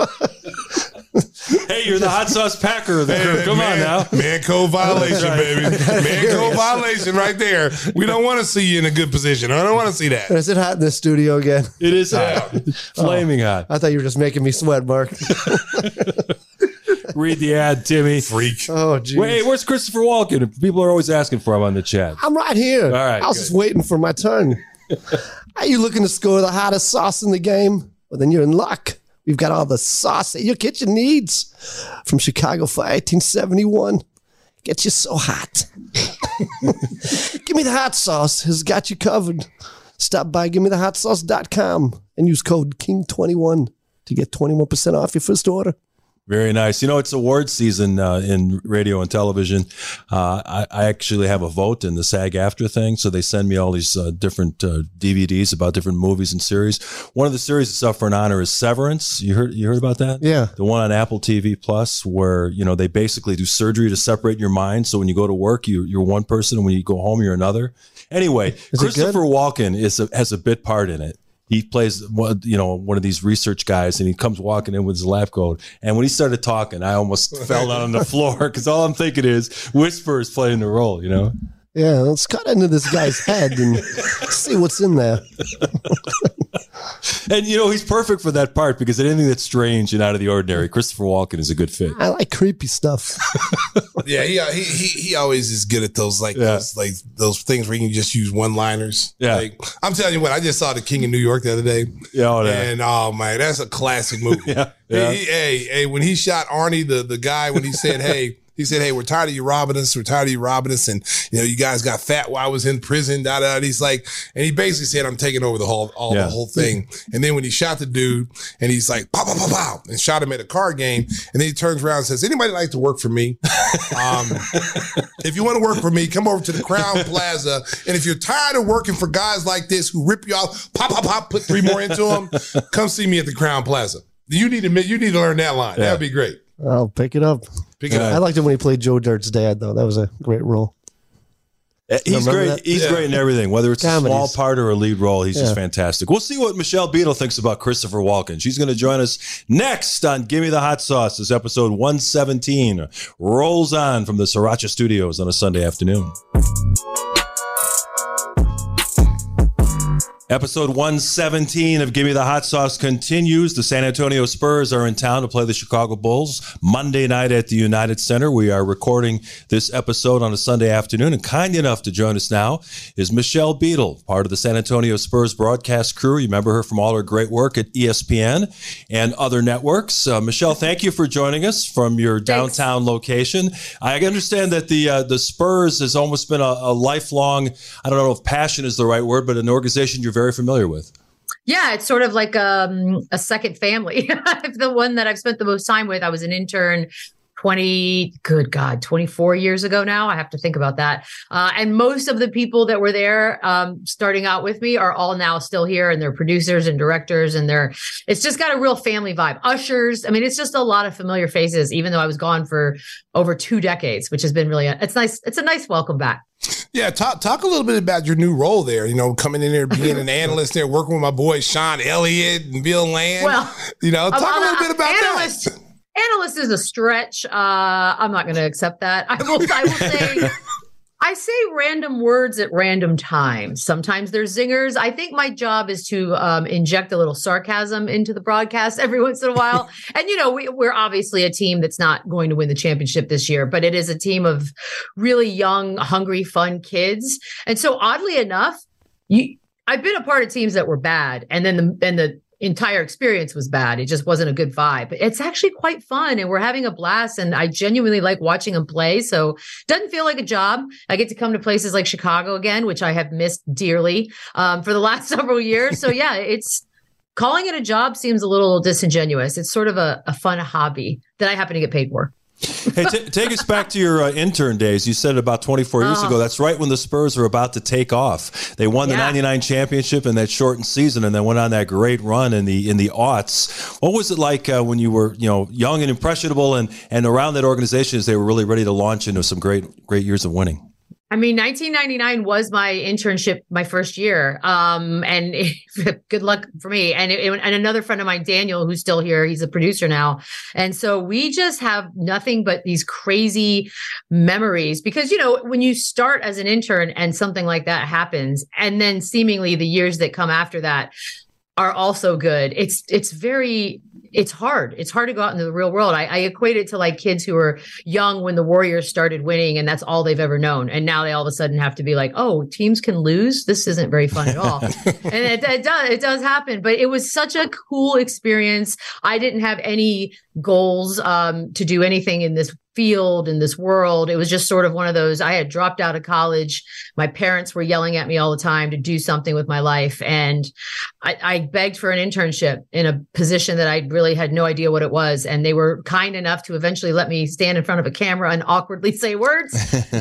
Hey, you're the hot sauce packer of the crew. Hey, Come man, on now. Man code violation, baby. Man code violation right there. We don't want to see you in a good position. I don't want to see that. Is it hot in the studio again? It is hot. Flaming hot. I thought you were just making me sweat, Mark. Read the ad, Timmy. Freak. Oh, geez. Wait, where's Christopher Walken? People are always asking for him on the chat. I'm right here. All right, I was good. just waiting for my turn. Are you looking to score the hottest sauce in the game? Well, then you're in luck. We've got all the sauce that your kitchen needs. From Chicago Fire eighteen seventy-one. Gets you so hot. Give Me the Hot Sauce has got you covered. Stop by give me the hot sauce dot com and use code King twenty-one to get twenty-one percent off your first order. Very nice. You know, it's award season uh, in radio and television. Uh, I, I actually have a vote in the SAG-AFTRA thing, so they send me all these uh, different uh, D V Ds about different movies and series. One of the series that's up for an honor is Severance. You heard you heard about that? Yeah. The one on Apple T V Plus, where you know they basically do surgery to separate your mind. So when you go to work, you, you're one person, and when you go home, you're another. Anyway, Is it Christopher good? Walken is a, has a bit part in it. He plays, one- you know, one of these research guys, and he comes walking in with his lab coat. And when he started talking, I almost fell down on the floor because all I'm thinking is Whisper is playing the role, you know? Yeah, let's cut into this guy's head and see what's in there. And, you know, he's perfect for that part because anything that's strange and out of the ordinary, Christopher Walken is a good fit. I like creepy stuff. Yeah, he, he he he always is good at those like Yeah. those like those things where you can just use one liners. Yeah. Like, I'm telling you what, I just saw The King of New York the other day. Yeah, oh, yeah. And oh man, that's a classic movie. Yeah, yeah. He- he- hey, hey, when he shot Arnie, the, the guy, when he said, hey, he said, hey, we're tired of you robbing us. We're tired of you robbing us. And, you know, you guys got fat while I was in prison. Da, da. And he's like, and he basically said, I'm taking over the whole, all Yeah. the whole thing. And then when he shot the dude and he's like, pow, pow, pow, pow, and shot him at a card game. And then he turns around and says, anybody like to work for me? Um, if you want to work for me, come over to the Crown Plaza. And if you're tired of working for guys like this who rip you off, pop, pop, pop, put three more into them, come see me at the Crown Plaza. You need to, you need to learn that line. Yeah. That'd be great. I'll pick it up. Pick it I up. liked it when he played Joe Dirt's dad, though. That was a great role. He's Remember great. that? He's Yeah. great in everything, whether it's a Comedies. small part or a lead role. He's just Yeah. fantastic. We'll see what Michelle Beadle thinks about Christopher Walken. She's going to join us next on Give Me the Hot Sauce. This episode one seventeen rolls on from the Sriracha Studios on a Sunday afternoon. Episode one seventeen of Give Me the Hot Sauce continues. The San Antonio Spurs are in town to play the Chicago Bulls Monday night at the United Center. We are recording this episode on a Sunday afternoon, and kind enough to join us now is Michelle Beadle, part of the San Antonio Spurs broadcast crew. You remember her from all her great work at E S P N and other networks. Uh, Michelle, thank you for joining us from your downtown location. I understand that the uh, the Spurs has almost been a, a lifelong, I don't know if passion is the right word, but an organization you're very familiar with. Yeah, it's sort of like um, a second family. The one that I've spent the most time with. I was an intern twenty, good God, twenty-four years ago now. I have to think about that. Uh, and most of the people that were there um, starting out with me are all now still here, and they're producers and directors, and they're, it's just got a real family vibe. Ushers. I mean, it's just a lot of familiar faces, even though I was gone for over two decades, which has been really, it's nice. It's a nice welcome back. Yeah, talk talk a little bit about your new role there. You know, coming in there, being an analyst there, working with my boys Sean Elliott and Bill Land. Well, you know, talk uh, a little bit about analyst, that. Analyst is a stretch. Uh, I'm not going to accept that. I will. I will say. I say random words at random times. Sometimes there's zingers. I think my job is to um, inject a little sarcasm into the broadcast every once in a while. And, you know, we, we're obviously a team that's not going to win the championship this year, but it is a team of really young, hungry, fun kids. And so oddly enough, you, I've been a part of teams that were bad, and then the and the entire experience was bad. It just wasn't a good vibe. It's actually quite fun, and we're having a blast, and I genuinely like watching them play. So it doesn't feel like a job. I get to come to places like Chicago again, which I have missed dearly um, for the last several years. So yeah, it's calling it a job seems a little disingenuous. It's sort of a, a fun hobby that I happen to get paid for. Hey, t- take us back to your uh, intern days. You said about twenty-four years Oh. ago. That's right when the Spurs were about to take off. They won the Yeah. ninety-nine championship in that shortened season, and then went on that great run in the in the aughts. What was it like uh, when you were, you know, young and impressionable, and and around that organization as they were really ready to launch into some great great years of winning? I mean, nineteen ninety-nine was my internship, my first year. Um, and it, good luck for me. And it, and another friend of mine, Daniel, who's still here, he's a producer now. And so we just have nothing but these crazy memories because, you know, when you start as an intern and something like that happens, and then seemingly the years that come after that are also good. It's, it's very, it's hard. It's hard to go out into the real world. I, I equate it to like kids who were young when the Warriors started winning and that's all they've ever known. And now they all of a sudden have to be like, oh, teams can lose. This isn't very fun at all. And it, it does, it does happen, but it was such a cool experience. I didn't have any goals um, to do anything in this field, in this world. It was just sort of one of those, I had dropped out of college. My parents were yelling at me all the time to do something with my life. And I, I begged for an internship in a position that I really had no idea what it was. And they were kind enough to eventually let me stand in front of a camera and awkwardly say words.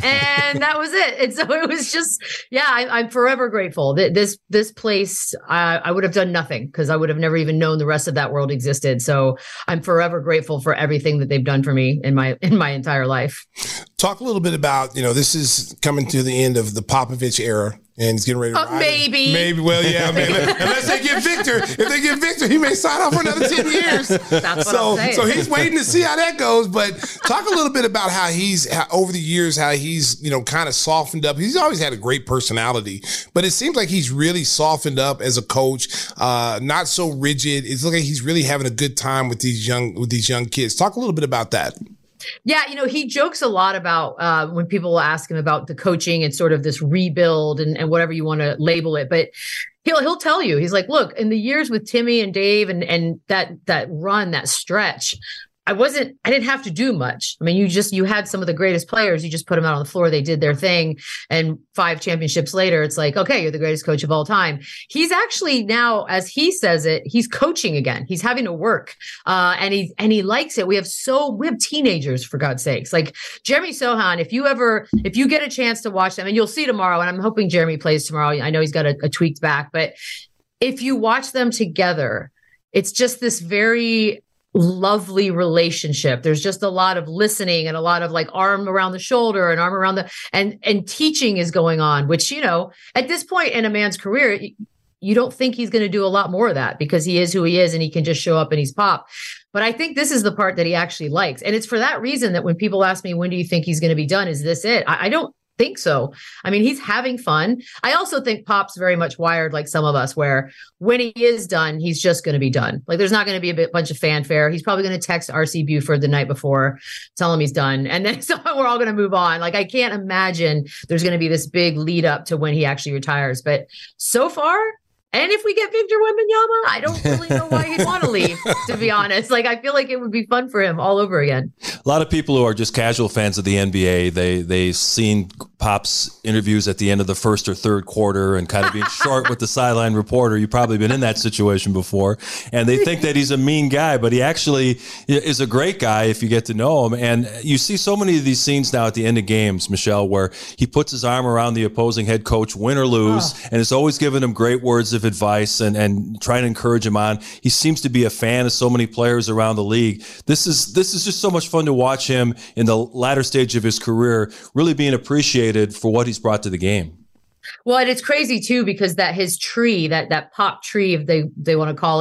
And that was it. And so it was just, yeah, I, I'm forever grateful that this, this place, I, I would have done nothing because I would have never even known the rest of that world existed. So I'm forever grateful for everything that they've done for me in my, in my entire life. Talk a little bit about, you know, this is coming to the end of the Popovich era. And he's getting ready to Uh, ride. maybe. Maybe. Well, yeah, maybe. Unless they get Victor. If they get Victor, he may sign off for another ten years. That's what so, I'm saying. so he's waiting to see how that goes. But talk a little bit about how he's, how, over the years, how he's, you know, kind of softened up. He's always had a great personality, but it seems like he's really softened up as a coach, uh, not so rigid. It's looking like he's really having a good time with these young, with these young kids. Talk a little bit about that. Yeah, you know, he jokes a lot about uh, when people ask him about the coaching and sort of this rebuild and, and whatever you want to label it. But he'll he'll tell you, he's like, look, in the years with Timmy and Dave and and that that run, that stretch, I wasn't, I didn't have to do much. I mean, you just, you had some of the greatest players. You just put them out on the floor. They did their thing. And five championships later, it's like, okay, you're the greatest coach of all time. He's actually now, as he says it, he's coaching again. He's having to work. Uh, and he, and he likes it. We have so, we have teenagers, for God's sakes. Like Jeremy Sohan, if you ever, if you get a chance to watch them, and you'll see tomorrow, and I'm hoping Jeremy plays tomorrow. I know he's got a, a tweaked back, but if you watch them together, it's just this very lovely relationship. There's just a lot of listening and a lot of like arm around the shoulder and arm around the, and, and teaching is going on, which, you know, at this point in a man's career, you don't think he's going to do a lot more of that because he is who he is and he can just show up and he's pop. But I think this is the part that he actually likes. And it's for that reason that when people ask me, when do you think he's going to be done? Is this it? I, I don't think so. I mean, he's having fun. I also think Pop's very much wired like some of us, where when he is done, he's just going to be done. Like there's not going to be a bit, bunch of fanfare. He's probably going to text R C Buford the night before, tell him he's done. And then so we're all going to move on. Like I can't imagine there's going to be this big lead up to when he actually retires. But so far, and if we get Victor Wembanyama, I don't really know why he'd want to leave, to be honest. Like, I feel like it would be fun for him all over again. A lot of people who are just casual fans of the N B A, they, they've seen Pop's interviews at the end of the first or third quarter and kind of being short with the sideline reporter. You've probably been in that situation before. And they think that he's a mean guy, but he actually is a great guy if you get to know him. And you see so many of these scenes now at the end of games, Michelle, where he puts his arm around the opposing head coach, win or lose, oh. and is always giving him great words of advice and, and trying to encourage him on. He seems to be a fan of so many players around the league. This is this is just so much fun to watch him in the latter stage of his career, really being appreciated for what he's brought to the game. Well, and it's crazy too, because that his tree, that that Pop tree, if they they want to call it,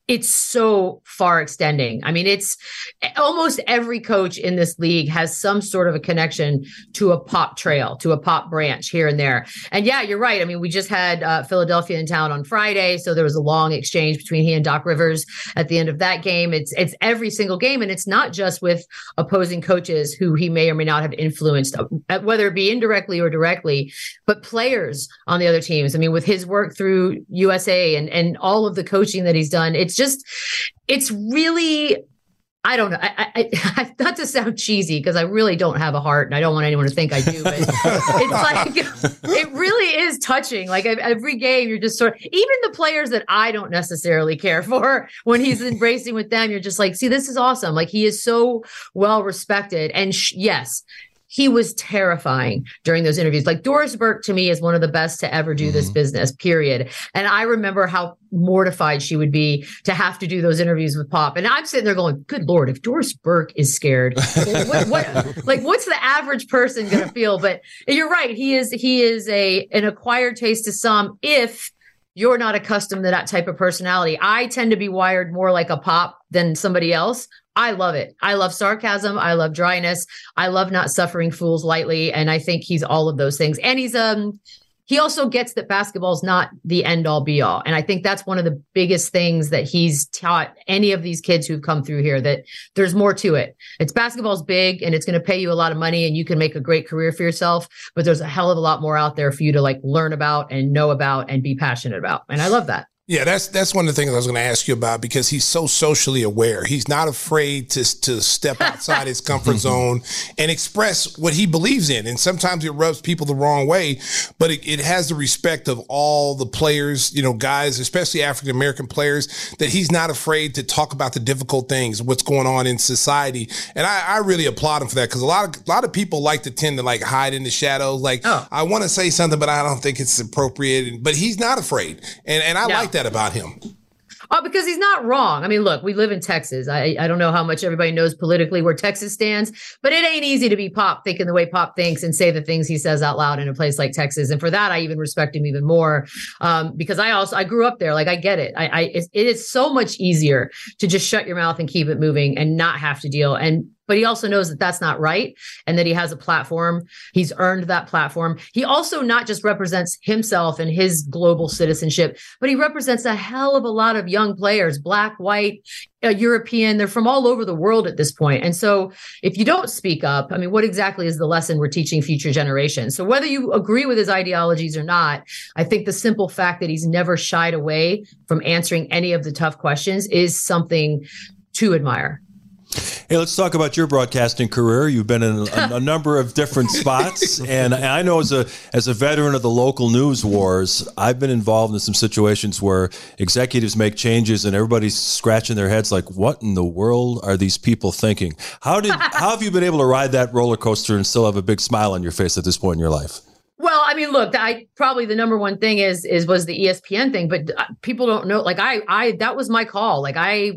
it's so far extending. I mean, it's almost every coach in this league has some sort of a connection to a pop trail, to a pop branch here and there. And yeah, you're right. I mean, we just had uh, Philadelphia in town on Friday. So there was a long exchange between he and Doc Rivers at the end of that game. It's, it's every single game. And it's not just with opposing coaches who he may or may not have influenced, whether it be indirectly or directly, but players on the other teams. I mean, with his work through U S A and, and all of the coaching that he's done, it's just, it's really, I don't know. I, I, I not to sound cheesy, because I really don't have a heart and I don't want anyone to think I do, but it's like, it really is touching. Like every game, you're just sort of, even the players that I don't necessarily care for, when he's embracing with them, you're just like, see, this is awesome. Like he is so well respected. And sh- yes, he was terrifying during those interviews. Like Doris Burke to me is one of the best to ever do mm-hmm. this business, period. And I remember how mortified she would be to have to do those interviews with Pop. And I'm sitting there going, good Lord, if Doris Burke is scared, what, what, like what's the average person going to feel? But you're right. He is, he is a, an acquired taste to some, if you're not accustomed to that type of personality. I tend to be wired more like a Pop than somebody else. I love it. I love sarcasm. I love dryness. I love not suffering fools lightly. And I think he's all of those things. And he's, um, he also gets that basketball is not the end all be all. And I think that's one of the biggest things that he's taught any of these kids who've come through here, that there's more to it. It's basketball's big and it's going to pay you a lot of money and you can make a great career for yourself, but there's a hell of a lot more out there for you to like learn about and know about and be passionate about. And I love that. Yeah, that's that's one of the things I was going to ask you about, because he's so socially aware. He's not afraid to to step outside his comfort zone and express what he believes in. And sometimes it rubs people the wrong way, but it, it has the respect of all the players, you know, guys, especially African-American players, that he's not afraid to talk about the difficult things, what's going on in society. And I, I really applaud him for that, because a lot of a lot of people like to tend to like hide in the shadows. Like, oh. I want to say something, but I don't think it's appropriate. But he's not afraid. And, and I no. like that about him. Oh, because he's not wrong. I mean, look, we live in Texas. I, I don't know how much everybody knows politically where Texas stands, but it ain't easy to be Pop thinking the way Pop thinks and say the things he says out loud in a place like Texas. And for that, I even respect him even more, um, because I also, I grew up there. Like, I get it. I, I it, it is so much easier to just shut your mouth and keep it moving and not have to deal. And But he also knows that that's not right and that he has a platform. He's earned that platform. He also not just represents himself and his global citizenship, but he represents a hell of a lot of young players, black, white, uh, European. They're from all over the world at this point. And so if you don't speak up, I mean, what exactly is the lesson we're teaching future generations? So whether you agree with his ideologies or not, I think the simple fact that he's never shied away from answering any of the tough questions is something to admire. Hey, let's talk about your broadcasting career. You've been in a, a number of different spots, and I know as a as a veteran of the local news wars, I've been involved in some situations where executives make changes and everybody's scratching their heads like, what in the world are these people thinking? How did how have you been able to ride that roller coaster and still have a big smile on your face at this point in your life? Well, I mean, look, I probably the number one thing is is was the E S P N thing, but people don't know. Like I I that was my call. Like I.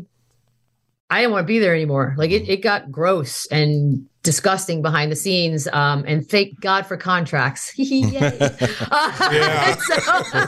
I didn't want to be there anymore. Like it, it got gross and disgusting behind the scenes. Um, and thank God for contracts. Yay. uh, so,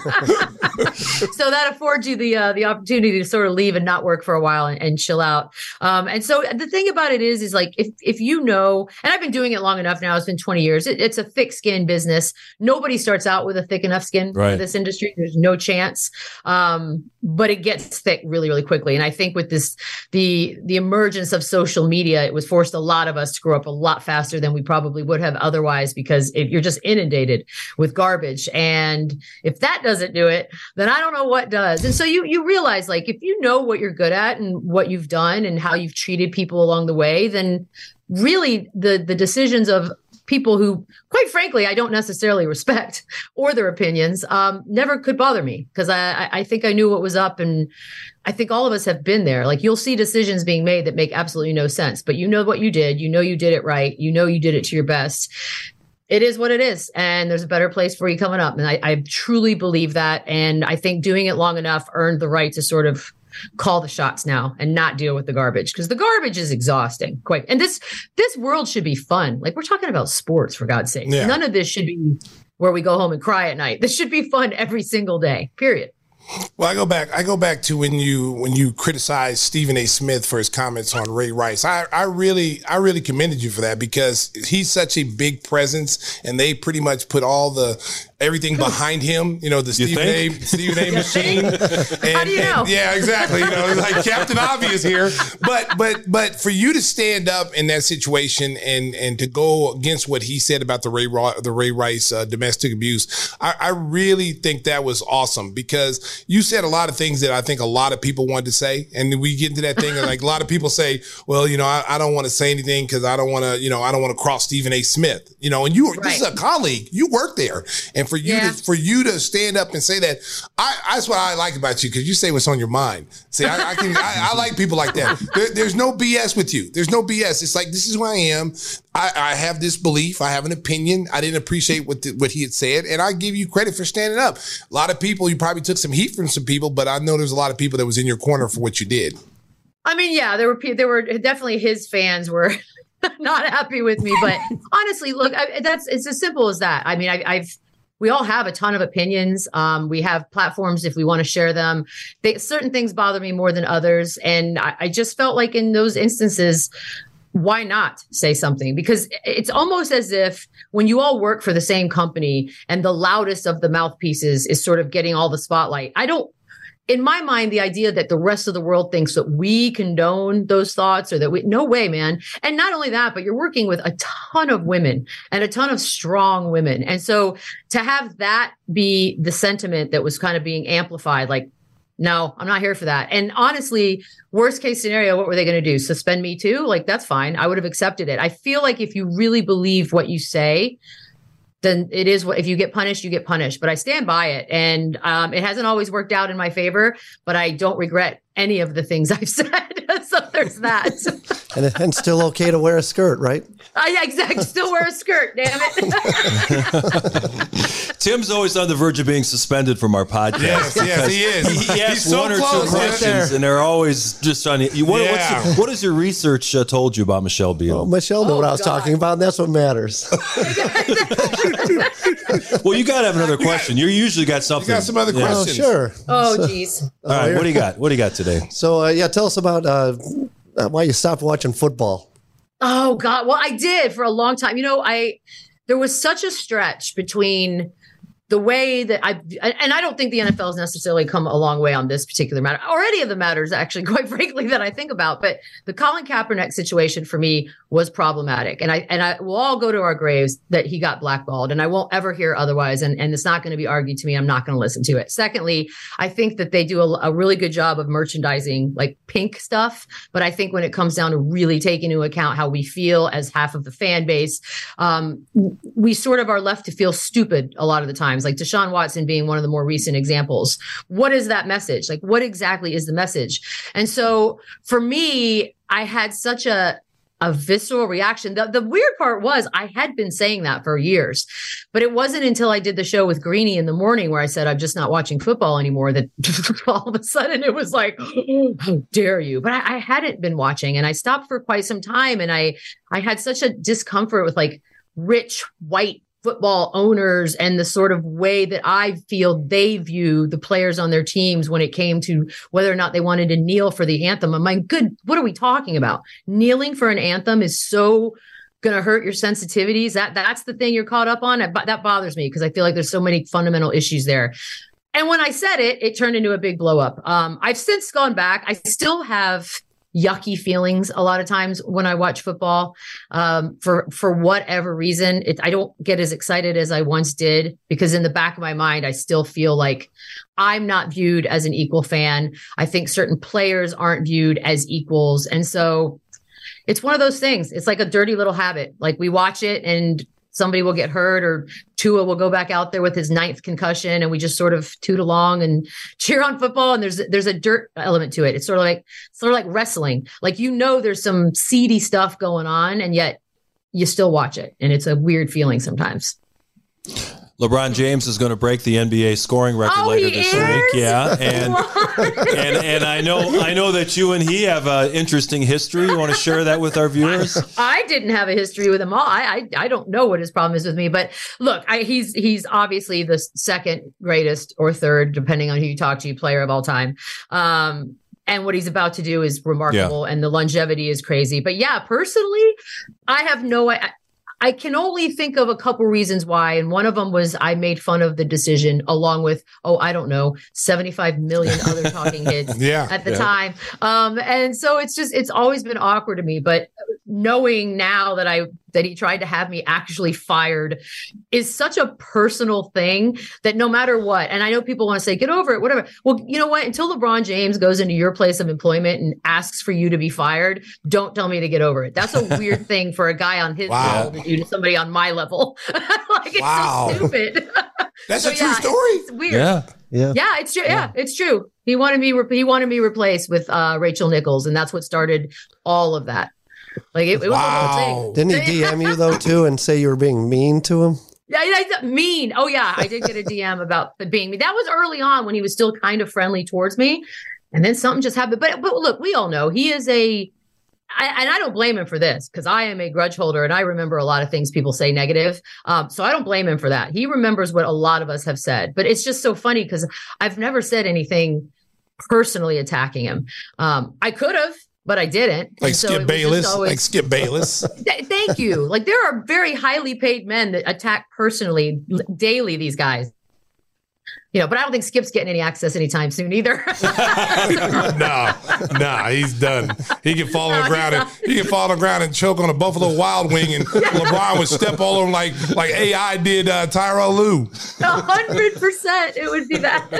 so that affords you the uh, the opportunity to sort of leave and not work for a while and, and chill out. Um, and so the thing about it is, is like if if you know, and I've been doing it long enough now. It's been twenty years. It, it's a thick skin business. Nobody starts out with a thick enough skin right. for this industry. There's no chance. Um, but it gets thick really, really quickly. And I think with this, the the emergence of social media, it was forced a lot of us to grow up a lot faster than we probably would have otherwise, because if you're just inundated with garbage. And if that doesn't do it, then I don't know what does. And so you you realize, like, if you know what you're good at and what you've done and how you've treated people along the way, then really the the decisions of people who, quite frankly, I don't necessarily respect or their opinions, um, never could bother me, because I, I think I knew what was up. And I think all of us have been there. Like, you'll see decisions being made that make absolutely no sense, but you know what you did. You know you did it right. You know you did it to your best. It is what it is. And there's a better place for you coming up. And I, I truly believe that. And I think doing it long enough earned the right to sort of call the shots now and not deal with the garbage, because the garbage is exhausting. Quite. And this this world should be fun. Like, we're talking about sports, for God's sake. Yeah. None of this should be where we go home and cry at night. This should be fun every single day, period. Well, I go back. I go back to when you when you criticized Stephen A. Smith for his comments on Ray Rice. I, I really I really commended you for that because he's such a big presence, and they pretty much put all the everything behind him. You know, the Stephen A. Stephen A. machine. And, How do you know? And, yeah, exactly. You know, like Captain Obvious here. But but but for you to stand up in that situation and and to go against what he said about the Ray the Ray Rice uh, domestic abuse, I, I really think that was awesome because you said a lot of things that I think a lot of people wanted to say. And we get into that thing and like a lot of people say, well, you know, I, I don't want to say anything because I don't want to, you know, I don't want to cross Stephen A. Smith, you know, and you, right. This is a colleague, you work there. And for you yeah. to, for you to stand up and say that, I, that's what I like about you. Cause you say what's on your mind. See, I, I can, I, I like people like that. There, there's no B S with you. There's no B S. It's like, this is who I am. I, I have this belief. I have an opinion. I didn't appreciate what the, what he had said. And I give you credit for standing up. A lot of people, you probably took some heat from some people, but I know there's a lot of people that was in your corner for what you did. I mean, yeah, there were there were definitely his fans were not happy with me, but honestly, look, I, that's it's as simple as that. I mean, I, I've we all have a ton of opinions. Um, we have platforms if we want to share them. They, certain things bother me more than others, and I, I just felt like in those instances, why not say something? Because it's almost as if when you all work for the same company and the loudest of the mouthpieces is sort of getting all the spotlight. I don't. In my mind, the idea that the rest of the world thinks that we condone those thoughts or that we, no way, man. And not only that, but you're working with a ton of women and a ton of strong women. And so to have that be the sentiment that was kind of being amplified, like, no, I'm not here for that. And honestly, worst case scenario, what were they going to do? Suspend me too? Like, that's fine. I would have accepted it. I feel like if you really believe what you say, then it is what, if you get punished, you get punished. But I stand by it. And um, it hasn't always worked out in my favor, but I don't regret any of the things I've said. So there's that. And, and still okay to wear a skirt, right? Uh, yeah, exactly. Still wear a skirt, damn it. Tim's always on the verge of being suspended from our podcast. Yes, yes, he is. He, he asks so one or close, two questions, and they're always just on it. What, yeah. what's the, what has your research uh, told you about Michelle Beal? Well, Michelle knew oh, what I was God. talking about, and that's what matters. Well, you got to have another question. You usually got something. You got some other yeah. questions. Oh, sure. Oh, geez. All right, what do you got? What do you got today? So, uh, yeah, tell us about uh, why you stopped watching football. Oh, God. Well, I did for a long time. You know, I there was such a stretch between the way that I, and I don't think the N F L has necessarily come a long way on this particular matter, or any of the matters, actually, quite frankly, that I think about. But the Colin Kaepernick situation for me was problematic. And I, and I will all go to our graves that he got blackballed, and I won't ever hear otherwise. And, and it's not going to be argued to me. I'm not going to listen to it. Secondly, I think that they do a, a really good job of merchandising like pink stuff. But I think when it comes down to really taking into account how we feel as half of the fan base, um, we sort of are left to feel stupid a lot of the times, like Deshaun Watson being one of the more recent examples. What is that message? Like, what exactly is the message? And so for me, I had such a a visceral reaction. The, the weird part was I had been saying that for years, but it wasn't until I did the show with Greeny in the morning where I said, I'm just not watching football anymore, that all of a sudden it was like, oh, how dare you? But I, I hadn't been watching, and I stopped for quite some time. And I, I had such a discomfort with like rich white football owners and the sort of way that I feel they view the players on their teams when it came to whether or not they wanted to kneel for the anthem. I'm like, good, what are we talking about? Kneeling for an anthem is so going to hurt your sensitivities. That that's the thing you're caught up on. That bothers me because I feel like there's so many fundamental issues there. And when I said it, it turned into a big blow up. Um, I've since gone back. I still have yucky feelings a lot of times when I watch football, um, for, for whatever reason. It, I don't get as excited as I once did because in the back of my mind, I still feel like I'm not viewed as an equal fan. I think certain players aren't viewed as equals. And so it's one of those things. It's like a dirty little habit. Like we watch it and somebody will get hurt, or Tua will go back out there with his ninth concussion, and we just sort of toot along and cheer on football. And there's there's a dirt element to it. It's sort of like sort of like wrestling. Like, you know, there's some seedy stuff going on, and yet you still watch it, and it's a weird feeling sometimes. LeBron James is going to break the N B A scoring record Oh, later he this is? week. Yeah, and, and and I know I know that you and he have an interesting history. You want to share that with our viewers? I didn't have a history with him all. I, I I don't know what his problem is with me, but look, I, he's he's obviously the second greatest or third, depending on who you talk to, player of all time. Um, and what he's about to do is remarkable, yeah. and the longevity is crazy. But yeah, personally, I have no. I, I can only think of a couple reasons why. And one of them was I made fun of the decision along with, oh, I don't know, seventy-five million other talking heads yeah, at the yeah. time. Um, and so it's just, it's always been awkward to me. But knowing now that I, that he tried to have me actually fired is such a personal thing that no matter what, and I know people want to say, get over it, whatever. Well, you know what? Until LeBron James goes into your place of employment and asks for you to be fired, don't tell me to get over it. That's a weird thing for a guy on his wow. level to do to somebody on my level. Like, it's wow. so stupid. That's so, a true yeah, story. It's weird. Yeah. Yeah. Yeah, it's true. Yeah, yeah, it's true. He wanted me, re- he wanted me replaced with uh, Rachel Nichols, and that's what started all of that. Like it, it was wow. a whole thing. Didn't he D M you though too and say you were being mean to him? Yeah, I, mean. Oh yeah, I did get a D M about being mean. That was early on when he was still kind of friendly towards me, and then something just happened. But but look, we all know he is a, I, and I don't blame him for this because I am a grudge holder and I remember a lot of things people say negative. Um, so I don't blame him for that. He remembers what a lot of us have said, but it's just so funny because I've never said anything personally attacking him. Um, I could have. But I didn't. Like so Skip Bayless. Always, like Skip Bayless. th- thank you. Like there are very highly paid men that attack personally daily these guys. You know, but I don't think Skip's getting any access anytime soon either. no, no, he's done. He can fall on No, the ground and he can fall on the ground and choke on a Buffalo Wild Wing, and LeBron would step all over him like like A I did uh, Tyrell Lue. A hundred percent, it would be that.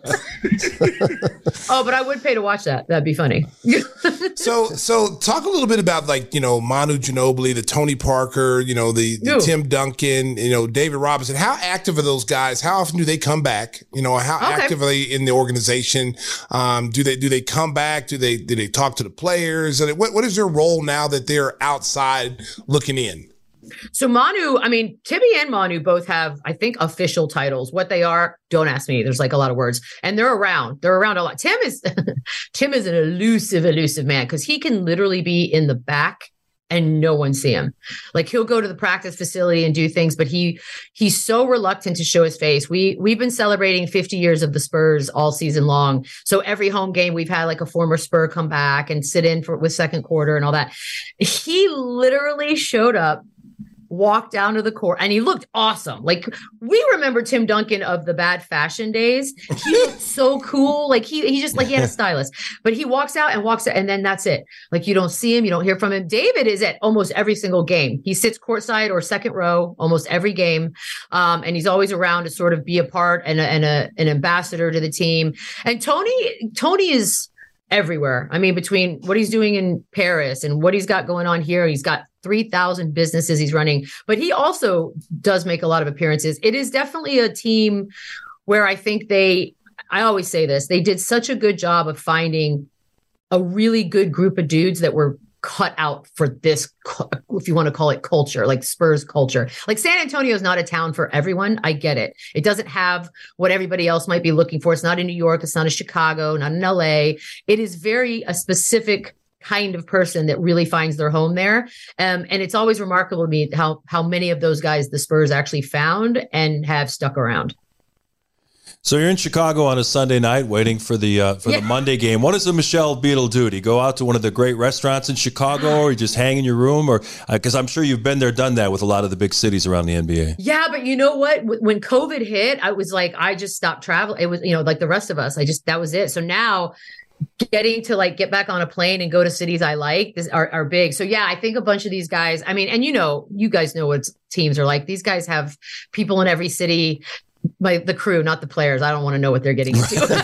Oh, but I would pay to watch that. That'd be funny. so, so talk a little bit about like you know Manu Ginobili, the Tony Parker, you know the, the Tim Duncan, you know David Robinson. How active are those guys? How often do they come back? You know, how okay. active are they in the organization? Um, do they do they come back? Do they do they talk to the players? And what what is their role now that they're outside looking in? So Manu, I mean, Timmy and Manu both have, I think, official titles. What they are, don't ask me. There's like a lot of words, and they're around. They're around a lot. Tim is Tim is an elusive, elusive man because he can literally be in the back and no one see him. Like he'll go to the practice facility and do things, but he he's so reluctant to show his face. We we've been celebrating fifty years of the Spurs all season long. So every home game we've had like a former Spur come back and sit in for with second quarter and all that. He literally showed up, walked down to the court, and he looked awesome. Like we remember Tim Duncan of the bad fashion days. He looked so cool. Like he he just like he had a stylist, but he walks out and walks out, and then that's it. Like you don't see him, you don't hear from him. David is at almost every single game. He sits courtside or second row almost every game, um, and he's always around to sort of be a part and a, and a, an ambassador to the team. And Tony Tony is everywhere. I mean, between what he's doing in Paris and what he's got going on here, he's got three thousand businesses he's running, but he also does make a lot of appearances. It is definitely a team where I think they, I always say this, they did such a good job of finding a really good group of dudes that were cut out for this, if you want to call it culture, like Spurs culture. Like San Antonio is not a town for everyone. I get it. It doesn't have what everybody else might be looking for. It's not in New York. It's not in Chicago, not in L A. It is very a specific kind of person that really finds their home there. Um, and it's always remarkable to me how, how many of those guys the Spurs actually found and have stuck around. So you're in Chicago on a Sunday night waiting for the uh, for Yeah. the Monday game. What does a Michelle Beadle do? Do you go out to one of the great restaurants in Chicago, or you just hang in your room? Or because uh, I'm sure you've been there, done that with a lot of the big cities around the N B A. Yeah, but you know what? W- When COVID hit, I was like, I just stopped traveling. It was, you know, like the rest of us. I just, that was it. So now getting to like get back on a plane and go to cities I like is, are, are big. So yeah, I think a bunch of these guys, I mean, and you know, you guys know what teams are like. These guys have people in every city. My the crew, not the players. I don't want to know what they're getting into. but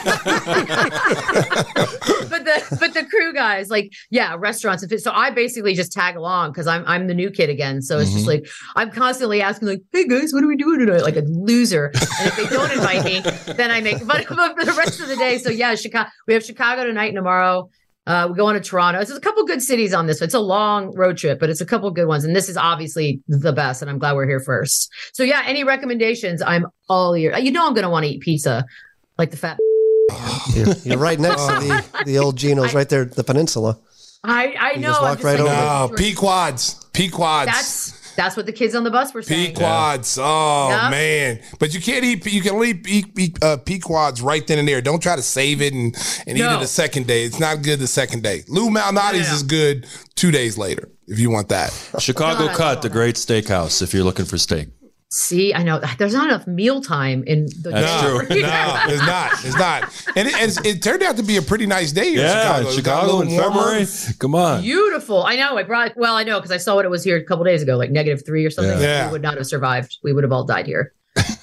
the but the crew guys, like yeah, restaurants and so I basically just tag along because I'm I'm the new kid again. So it's Mm-hmm. just like I'm constantly asking like, hey guys, what are we doing tonight? Like a loser. And if they don't invite me, then I make but, but for the rest of the day. So yeah, Chicago. We have Chicago tonight and tomorrow. Uh, we go on to Toronto. There's a couple good cities on this. It's a long road trip, but it's a couple good ones. And this is obviously the best. And I'm glad we're here first. So yeah, any recommendations? I'm all ears. You know, I'm going to want to eat pizza like the fat. You're, you're right next to the, the old Geno's, right there at the peninsula. I, I You know. just I'm walk just right like, over. No, Pequods. Pequods. That's that's what the kids on the bus were saying. Pequods. Oh, Yep. man. But you can't eat, you can only eat, eat uh, Pequods right then and there. Don't try to save it and, and eat No. it the second day. It's not good the second day. Lou Malnati's Yeah. is good two days later if you want that. Chicago God, I Cut, love the that. great steakhouse, if you're looking for steak. See, I know there's not enough mealtime in the That's day. true. No, it's not. It's not. And it, and it turned out to be a pretty nice day here Yeah, in Chicago. in It got a Chicago in little warmer. February. Come on. Beautiful. I know. I brought. Well, I know because I saw what it was here a couple days ago, like negative three or something. Yeah. Yeah. We would not have survived. We would have all died here.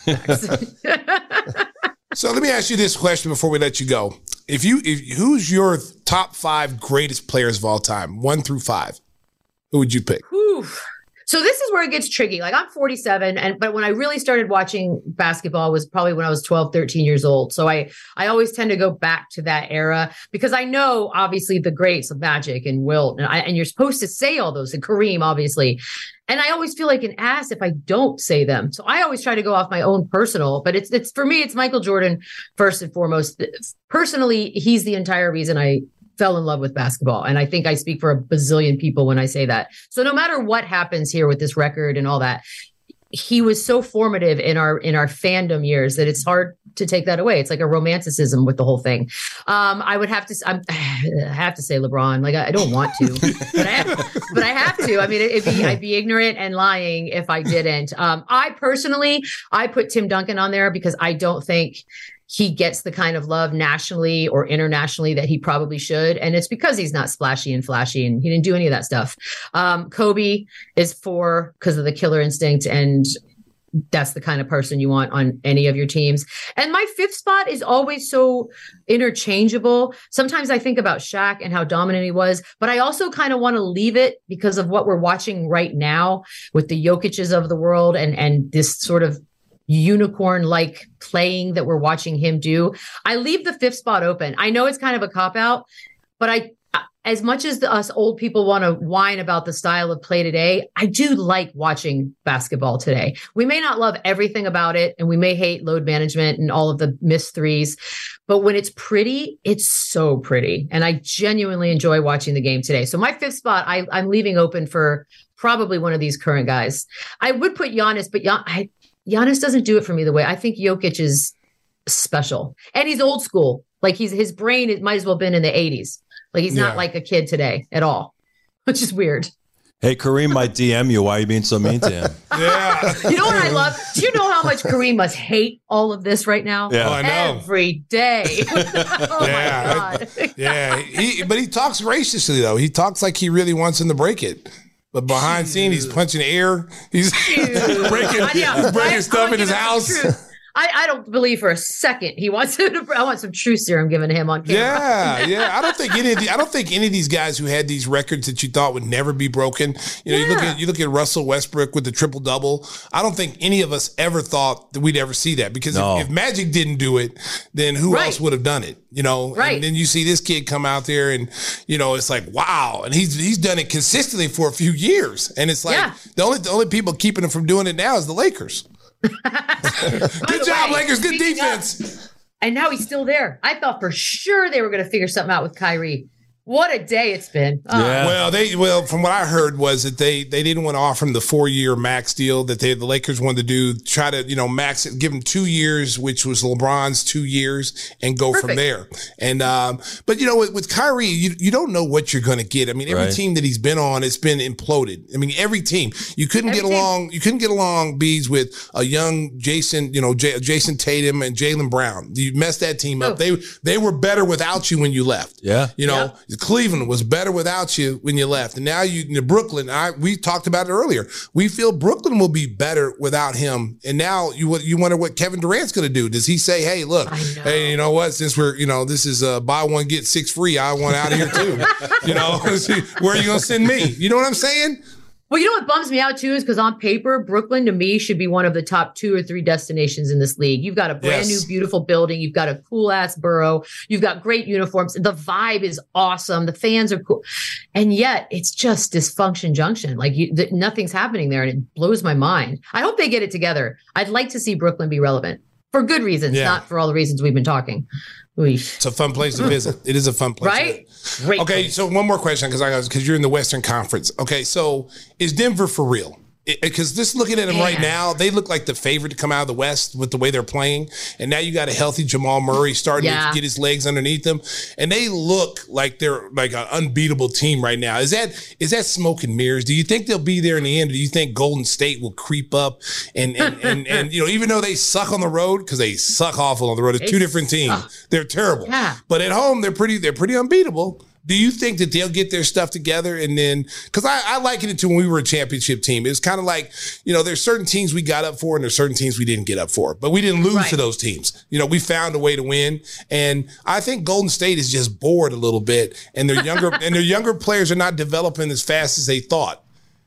So let me ask you this question before we let you go. If you, if, who's your top five greatest players of all time, one through five? Who would you pick? Whew. So this is where it gets tricky. Like I'm forty-seven, and but when I really started watching basketball was probably when I was twelve, thirteen years old. So I I always tend to go back to that era because I know obviously the greats of Magic and Wilt, and, I, and you're supposed to say all those, and Kareem obviously. And I always feel like an ass if I don't say them. So I always try to go off my own personal, but it's it's for me, it's Michael Jordan first and foremost. Personally, he's the entire reason I fell in love with basketball. And I think I speak for a bazillion people when I say that. So no matter what happens here with this record and all that, he was so formative in our in our fandom years that it's hard to take that away. It's like a romanticism with the whole thing. Um, I would have to I'm, I have to say LeBron. Like I, I don't want to, but I have, but I have to. I mean, it'd be I'd be ignorant and lying if I didn't. Um, I personally I put Tim Duncan on there because I don't think he gets the kind of love nationally or internationally that he probably should. And it's because he's not splashy and flashy and he didn't do any of that stuff. Um, Kobe is four because of the killer instinct. And that's the kind of person you want on any of your teams. And my fifth spot is always so interchangeable. Sometimes I think about Shaq and how dominant he was, but I also kind of want to leave it because of what we're watching right now with the Jokic's of the world and, and this sort of unicorn like playing that we're watching him do. I leave the fifth spot open. I know it's kind of a cop out, but I, as much as the, us old people want to whine about the style of play today, I do like watching basketball today. We may not love everything about it and we may hate load management and all of the missed threes, but when it's pretty, it's so pretty. And I genuinely enjoy watching the game today. So my fifth spot, I, I'm leaving open for probably one of these current guys. I would put Giannis, but Gian, I, Giannis doesn't do it for me the way I think Jokic is special and he's old school. Like he's, his brain, it might as well been in the eighties. Like he's Yeah. not like a kid today at all, which is weird. Hey, Kareem might D M you. Why are you being so mean to him? Yeah. You know what I love? Do you know how much Kareem must hate all of this right now? Yeah. Oh, I know. Every day. Oh Yeah. my God. Yeah. He, but he talks graciously, though. He talks like he really wants him to break it. But behind scene, he's punching air. He's breaking, I- yeah, he's breaking I- stuff I'm in his gonna give him house. some truth. I, I don't believe for a second he wants to. I want some truth serum given to him on camera. Yeah, yeah. I don't think any of the, I don't think any of these guys who had these records that you thought would never be broken. You know, you look Yeah. at you look at Russell Westbrook with the triple double. I don't think any of us ever thought that we'd ever see that because No. if, if Magic didn't do it, then who Right. else would have done it? You know, Right. And then you see this kid come out there and you know it's like wow, and he's he's done it consistently for a few years, and it's like Yeah. the only the only people keeping him from doing it now is the Lakers. By Good the job, way, Lakers. Good speaking defense. of- and now he's still there. I thought for sure they were going to figure something out with Kyrie. What a day it's been. Oh, Yeah. Well, they well from what I heard was that they they didn't want to offer him the four year max deal that they the Lakers wanted to do. Try to you know max it, give him two years, which was LeBron's two years, and go from Perfect. there. And um, but you know with, with Kyrie, you you don't know what you're going to get. I mean, every Right. team that he's been on, it's been imploded. I mean, every team you couldn't Every get team. along. You couldn't get along Bees with a young Jason, you know J- Jason Tatum and Jaylen Brown. You messed that team up. Oh. They they were better without you when you left. Yeah. You know, Cleveland was better without you when you left. And now you in Brooklyn, I we talked about it earlier. We feel Brooklyn will be better without him. And now you you wonder what Kevin Durant's going to do. Does he say, "Hey, look, I know. hey, you know what? Since we're, you know, this is uh, buy one get six free. I want out of here too." You know, where are you going to send me? You know what I'm saying? Well, you know what bums me out too is because on paper, Brooklyn to me should be one of the top two or three destinations in this league. You've got a brand Yes. new, beautiful building. You've got a cool ass borough. You've got great uniforms. The vibe is awesome. The fans are cool. And yet it's just dysfunction junction. Like you, th- nothing's happening there. And it blows my mind. I hope they get it together. I'd like to see Brooklyn be relevant for good reasons, Yeah. not for all the reasons we've been talking. Oof. It's a fun place to visit. It is a fun place. to Right? visit. Great. Okay, place. so one more question because I because you're in the Western Conference. Okay, so is Denver for real? Because just looking at them right Man. now, they look like the favorite to come out of the West with the way they're playing. And now you got a healthy Jamal Murray starting Yeah. to get his legs underneath them, and they look like they're like an unbeatable team right now. Is that is that smoke and mirrors? Do you think they'll be there in the end? Or do you think Golden State will creep up and and and, and you know even though they suck on the road because they suck awful on the road, it's They two different teams. suck. They're terrible. Yeah. But at home, they're pretty. They're pretty unbeatable. Do you think that they'll get their stuff together and then? Because I, I liken it to when we were a championship team. It was kind of like you know, there's certain teams we got up for and there's certain teams we didn't get up for, but we didn't lose Right. to those teams. You know, we found a way to win, and I think Golden State is just bored a little bit, and their younger and their younger players are not developing as fast as they thought.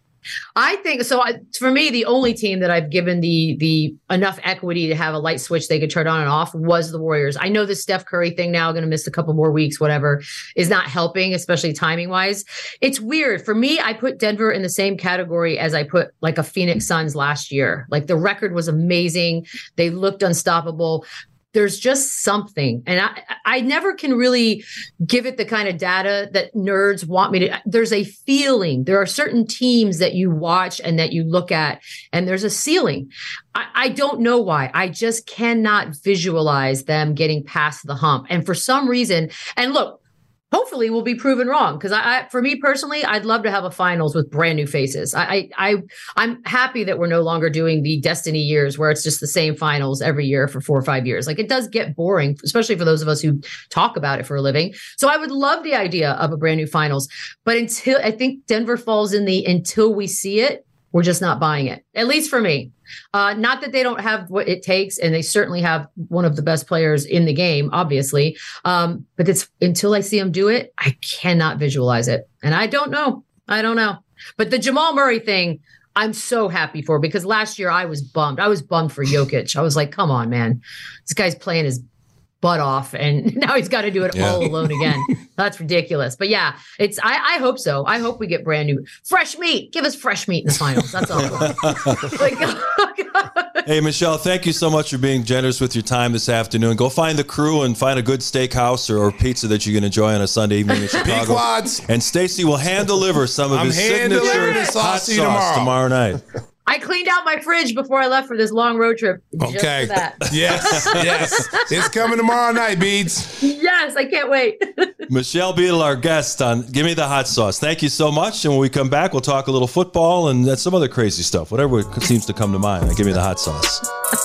I think so. I, for me, the only team that I've given the the enough equity to have a light switch they could turn on and off was the Warriors. I know the Steph Curry thing now, going to miss a couple more weeks, whatever, is not helping, especially timing wise. It's weird for me. I put Denver in the same category as I put like a Phoenix Suns last year. Like the record was amazing. They looked unstoppable. There's just something. And I, I never can really give it the kind of data that nerds want me to. There's a feeling. There are certain teams that you watch and that you look at, and there's a ceiling. I, I don't know why. I just cannot visualize them getting past the hump. And for some reason, and look, hopefully we'll be proven wrong. Because I, I, for me personally, I'd love to have a finals with brand new faces. I, I, I, I'm happy that we're no longer doing the Destiny years where it's just the same finals every year for four or five years. Like it does get boring, especially for those of us who talk about it for a living. So I would love the idea of a brand new finals, but until I think Denver falls in the until we see it, we're just not buying it. At least for me. Uh, not that they don't have what it takes, and they certainly have one of the best players in the game, obviously. Um, but it's until I see them do it, I cannot visualize it. And I don't know. I don't know. But the Jamal Murray thing, I'm so happy for because last year I was bummed. I was bummed for Jokic. I was like, come on, man. This guy's playing his butt off and now he's got to do it Yeah. all alone again. That's ridiculous. But yeah, it's I, I hope so. I hope we get brand new fresh meat. Give us fresh meat in the finals. That's all. Like, oh God. Hey, Michelle, thank you so much for being generous with your time this afternoon. Go find the crew and find a good steakhouse or, or pizza that you can enjoy on a Sunday evening in Chicago. Pequods. And Stacy will hand deliver some of I'm his hand signature delivering the hot sauce to you sauce tomorrow. tomorrow night. I cleaned out my fridge before I left for this long road trip. Just Okay. for that. Yes. Yes. It's coming tomorrow night, Beats. Yes, I can't wait. Michelle Beadle, our guest on Give Me the Hot Sauce. Thank you so much. And when we come back, we'll talk a little football and that's some other crazy stuff. Whatever seems to come to mind. Give me the hot sauce.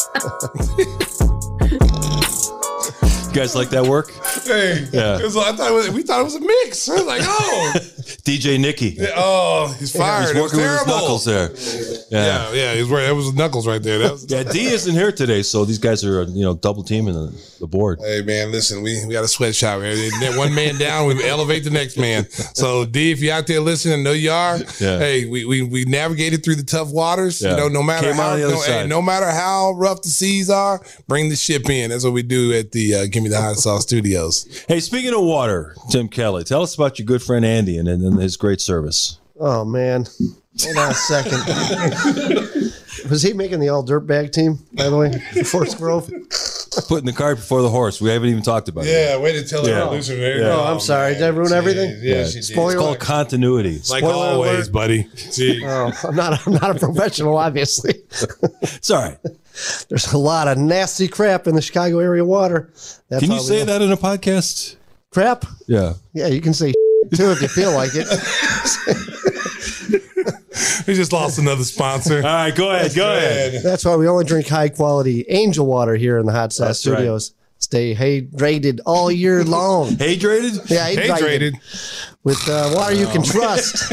You guys like that work? Hey. Yeah. It was, I thought it was, we thought it was a mix. I was like, oh. D J Nicky. Oh, he's fired. He's It was working with his terrible. knuckles there. Yeah. Yeah, yeah, he's right. That was knuckles right there. That was, Yeah, D isn't here today, so these guys are, you know, double teaming the, the board. Hey man, listen, we, we got a sweatshop. Man. One man down, we elevate the next man. So D, if you're out there listening, I know you are. Yeah. Hey, we, we we navigated through the tough waters. Yeah. You know, no matter Came out how on the other no, hey, side. no matter how rough the seas are, bring the ship in. That's what we do at the uh, Give Me the Hot Sauce Studios. Hey, speaking of water, Tim Kelly, tell us about your good friend Andy and, and his great service. Oh, man. Hold on a second. Was he making the all dirtbag team, by the way, for Forest Grove? Putting the cart before the horse. We haven't even talked about it. Yeah, way to tell Yeah. her loser there. Yeah. Oh, I'm sorry. Did I ruin everything? Yeah, Yeah. she did. Spoiler It's called alert. continuity. Like Spoiler always, alert. buddy. See, Oh, I'm not. I'm not a professional, obviously. It's all right. There's a lot of nasty crap in the Chicago area water. That's Can you how we say know. that in a podcast? Crap? Yeah. Yeah, you can say too if you feel like it. we just lost another sponsor. All right, go ahead. Go ahead. That's why we only drink high quality Angel water here in the Hot Sauce That's right. Studios. Stay hydrated all year long. Hydrated? Yeah, hydrated. Hydrated. With uh, water you can trust.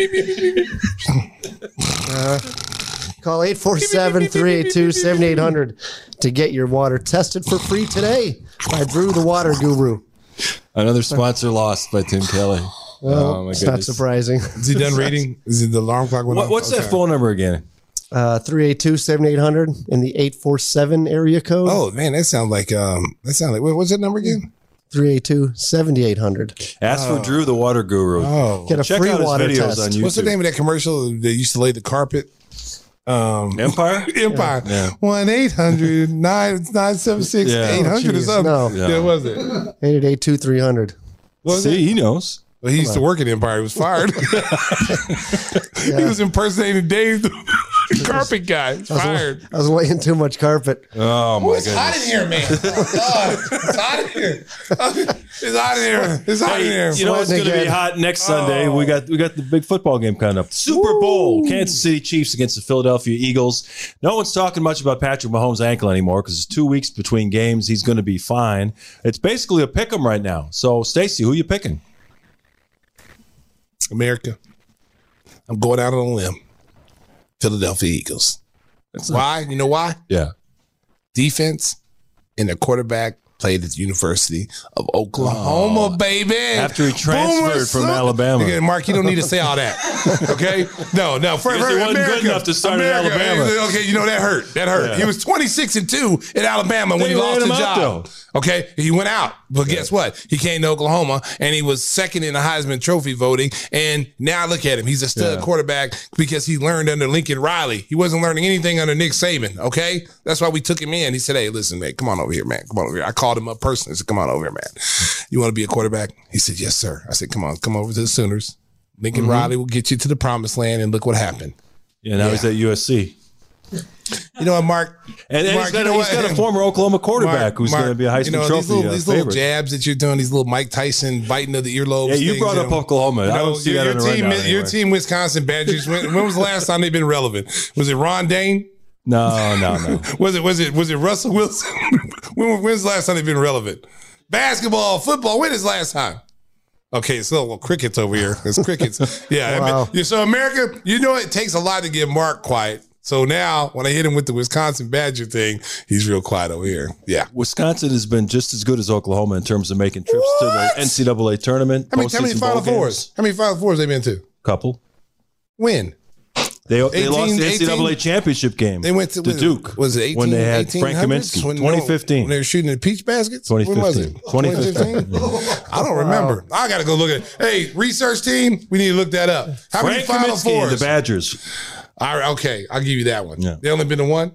uh, call eight four seven, three eight two, seven eight zero zero to get your water tested for free today by Brew the Water Guru. Another sponsor lost by Tim Kelly. Well, Oh, my it's not goodness. surprising. Is he done reading? Is it the alarm clock? Went What, off? what's that Okay. phone number again? Uh, three eight two, seven eight zero zero in the eight four seven area code. Oh man, that sounds like um, that sounds like what, what's that number again? three eight two, seven eight zero zero. Ask for Drew, the water guru. Oh, Get a Check free out his water videos test. on YouTube. what's the name of that commercial that used to lay the carpet? Um, Empire? Empire. Yeah. One eight hundred nine nine seven six Yeah. eight hundred or Jeez, something. no. Yeah, Yeah. what was it? eight eight eight, two three zero zero. What was See, it? he knows. Well, he used to work at Empire. He was fired. He was impersonating Dave, the carpet guy. He's fired. I was laying too much carpet. Oh, my It's hot in goodness. here, man. Oh, God. It's hot in here. It's hot in here. It's hot in here. You know it's going to be Sweating hot next Sunday. We got we got the big football game coming up. Super Bowl, Kansas City Chiefs against the Philadelphia Eagles. No one's talking much about Patrick Mahomes' ankle anymore because it's two weeks between games. He's going to be fine. It's basically a pick 'em right now. So, Stacey, who you picking? America. I'm going out on a limb. Philadelphia Eagles. Why? You know why? Yeah. Defense and their quarterback played at the University of Oklahoma, baby. After he transferred Boomer, from son. Alabama. Okay, Mark, you don't need to say all that. Okay? No, no. For, Because he for wasn't good America, enough to start at America, Alabama. Okay, you know, that hurt. That hurt. Yeah. He was twenty-six and two at Alabama when They he lost ran his him out, job. though. Okay? He went out. But guess what? He came to Oklahoma and he was second in the Heisman Trophy voting. And now look at him. He's a stud Yeah. quarterback because he learned under Lincoln Riley. He wasn't learning anything under Nick Saban. Okay? That's why we took him in. He said, hey, listen, man, come on over here, man. Come on over here. I called him up personally. I said, come on over here, man. You want to be a quarterback? He said, yes, sir. I said, come on, come over to the Sooners. Lincoln Mm-hmm. Riley will get you to the promised land. And look what happened. Yeah, now he's at U S C. You know what, Mark? And, and Mark, he's, got, you know a- he's what? got a former Oklahoma quarterback Mark, who's Mark, going to be a Heisman you know, Trophy these little, uh, these little favorite. jabs that you're doing, these little Mike Tyson biting of the earlobes. Yeah, you things, brought up know. Oklahoma. You I know, don't see your, that on the your team, rundown your anywhere. team, Wisconsin Badgers. When, when was the last time they've been relevant? Was it Ron Dane? No, no, no. Was it was it was it Russell Wilson? when, when's the last time they've been relevant? Basketball, football. When is the last time? Okay, so well, crickets over here. It's crickets. Yeah. Wow. I mean, so America, you know, it takes a lot to get Mark quiet. So now, when I hit him with the Wisconsin Badger thing, he's real quiet over here. Yeah. Wisconsin has been just as good as Oklahoma in terms of making trips to What? the N C double A tournament. How many, how many postseason Final bowl Fours? games. How many Final Fours they been to? Couple. When? They, they eighteen, lost the N C double A eighteen? championship game. They went to, to was it- Duke. Was it eighteen? when they had Frank eighteen hundreds? Kaminsky? When, twenty fifteen. When they were shooting the peach baskets? twenty When was it? fifteen. twenty fifteen. I don't remember. I got to go look at it. Hey, research team, we need to look that up. How many Frank Final Kaminsky and Fours? the Badgers. All right, okay, I'll give you that one. Yeah. They only been to one?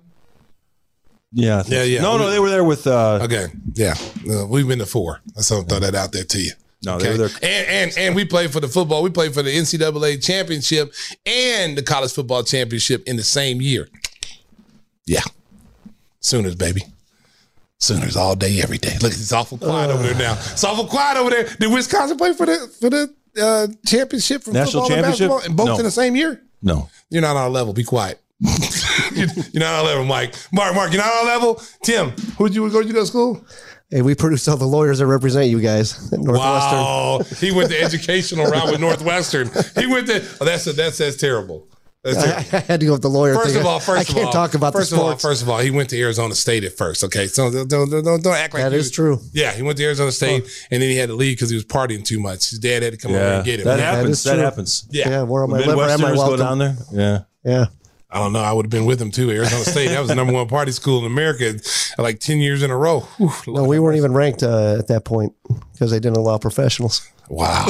Yeah. I think Yeah, so. yeah. No, no, they were there with. Uh, Okay, yeah. Uh, we've been to four. Let's throw that out there to you. No, they Okay. were there. And, and and we played for the football. We played for the N C double A championship and the college football championship in the same year. Yeah. Sooners, baby. Sooners all day, every day. Look, it's awful quiet over there now. It's awful quiet over there. Did Wisconsin play for the for the uh, championship from National football and championship? basketball, and both No. in the same year? No. You're not on our level. Be quiet. you're, you're not on our level, Mike. Mark, Mark, you're not on our level. Tim, who'd you go? Did you go to school? Hey, we produce all the lawyers that represent you guys at Northwestern. Wow, he went the educational route with Northwestern. He went to oh, that's a, that's that's terrible. That's I, terrible. I had to go with the lawyer First thing. of all, first I of can't all, talk about first the of all, sports. first of all, he went to Arizona State at first. Okay, so don't don't don't, don't act like That you- is true. Yeah, he went to Arizona State and then he had to leave because he was partying too much. His dad had to come over Yeah. and get him. That Yeah. happens. is That true. happens. Yeah. Yeah, we're on my liver and my Midwesterners go welcome. down there. Yeah. Yeah. I don't know. I would have been with him too. Arizona State. That was the number one party school in America, like ten years in a row. Whew, No, we weren't even ranked uh, at that point because they didn't allow professionals. Wow.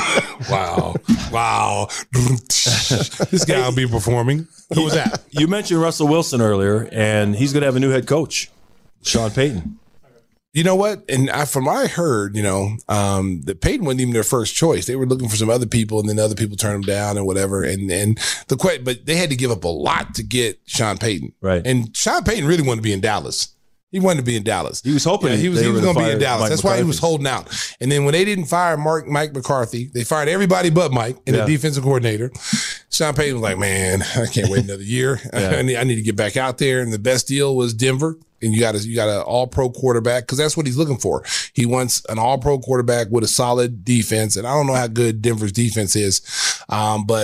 wow. Wow. This guy will be performing. Who was that? You mentioned Russell Wilson earlier, and he's going to have a new head coach, Sean Payton. You know what? And I, from what I heard, you know, um, the Peyton wasn't even their first choice. They were looking for some other people, and then other people turned them down and whatever. And and the que- but they had to give up a lot to get Sean Payton. Right. And Sean Payton really wanted to be in Dallas. He wanted to be in Dallas. He was hoping Yeah, he was, they he were was gonna going to be in fire Dallas. Mike That's why he was McCarthy. holding out. And then when they didn't fire Mark Mike McCarthy, they fired everybody but Mike and Yeah. the defensive coordinator. Sean Payton was like, man, I can't wait another year. Yeah. I, need, I need to get back out there. And the best deal was Denver. And you got a, you got an all pro quarterback because that's what he's looking for. He wants an all pro quarterback with a solid defense. And I don't know how good Denver's defense is. Um, but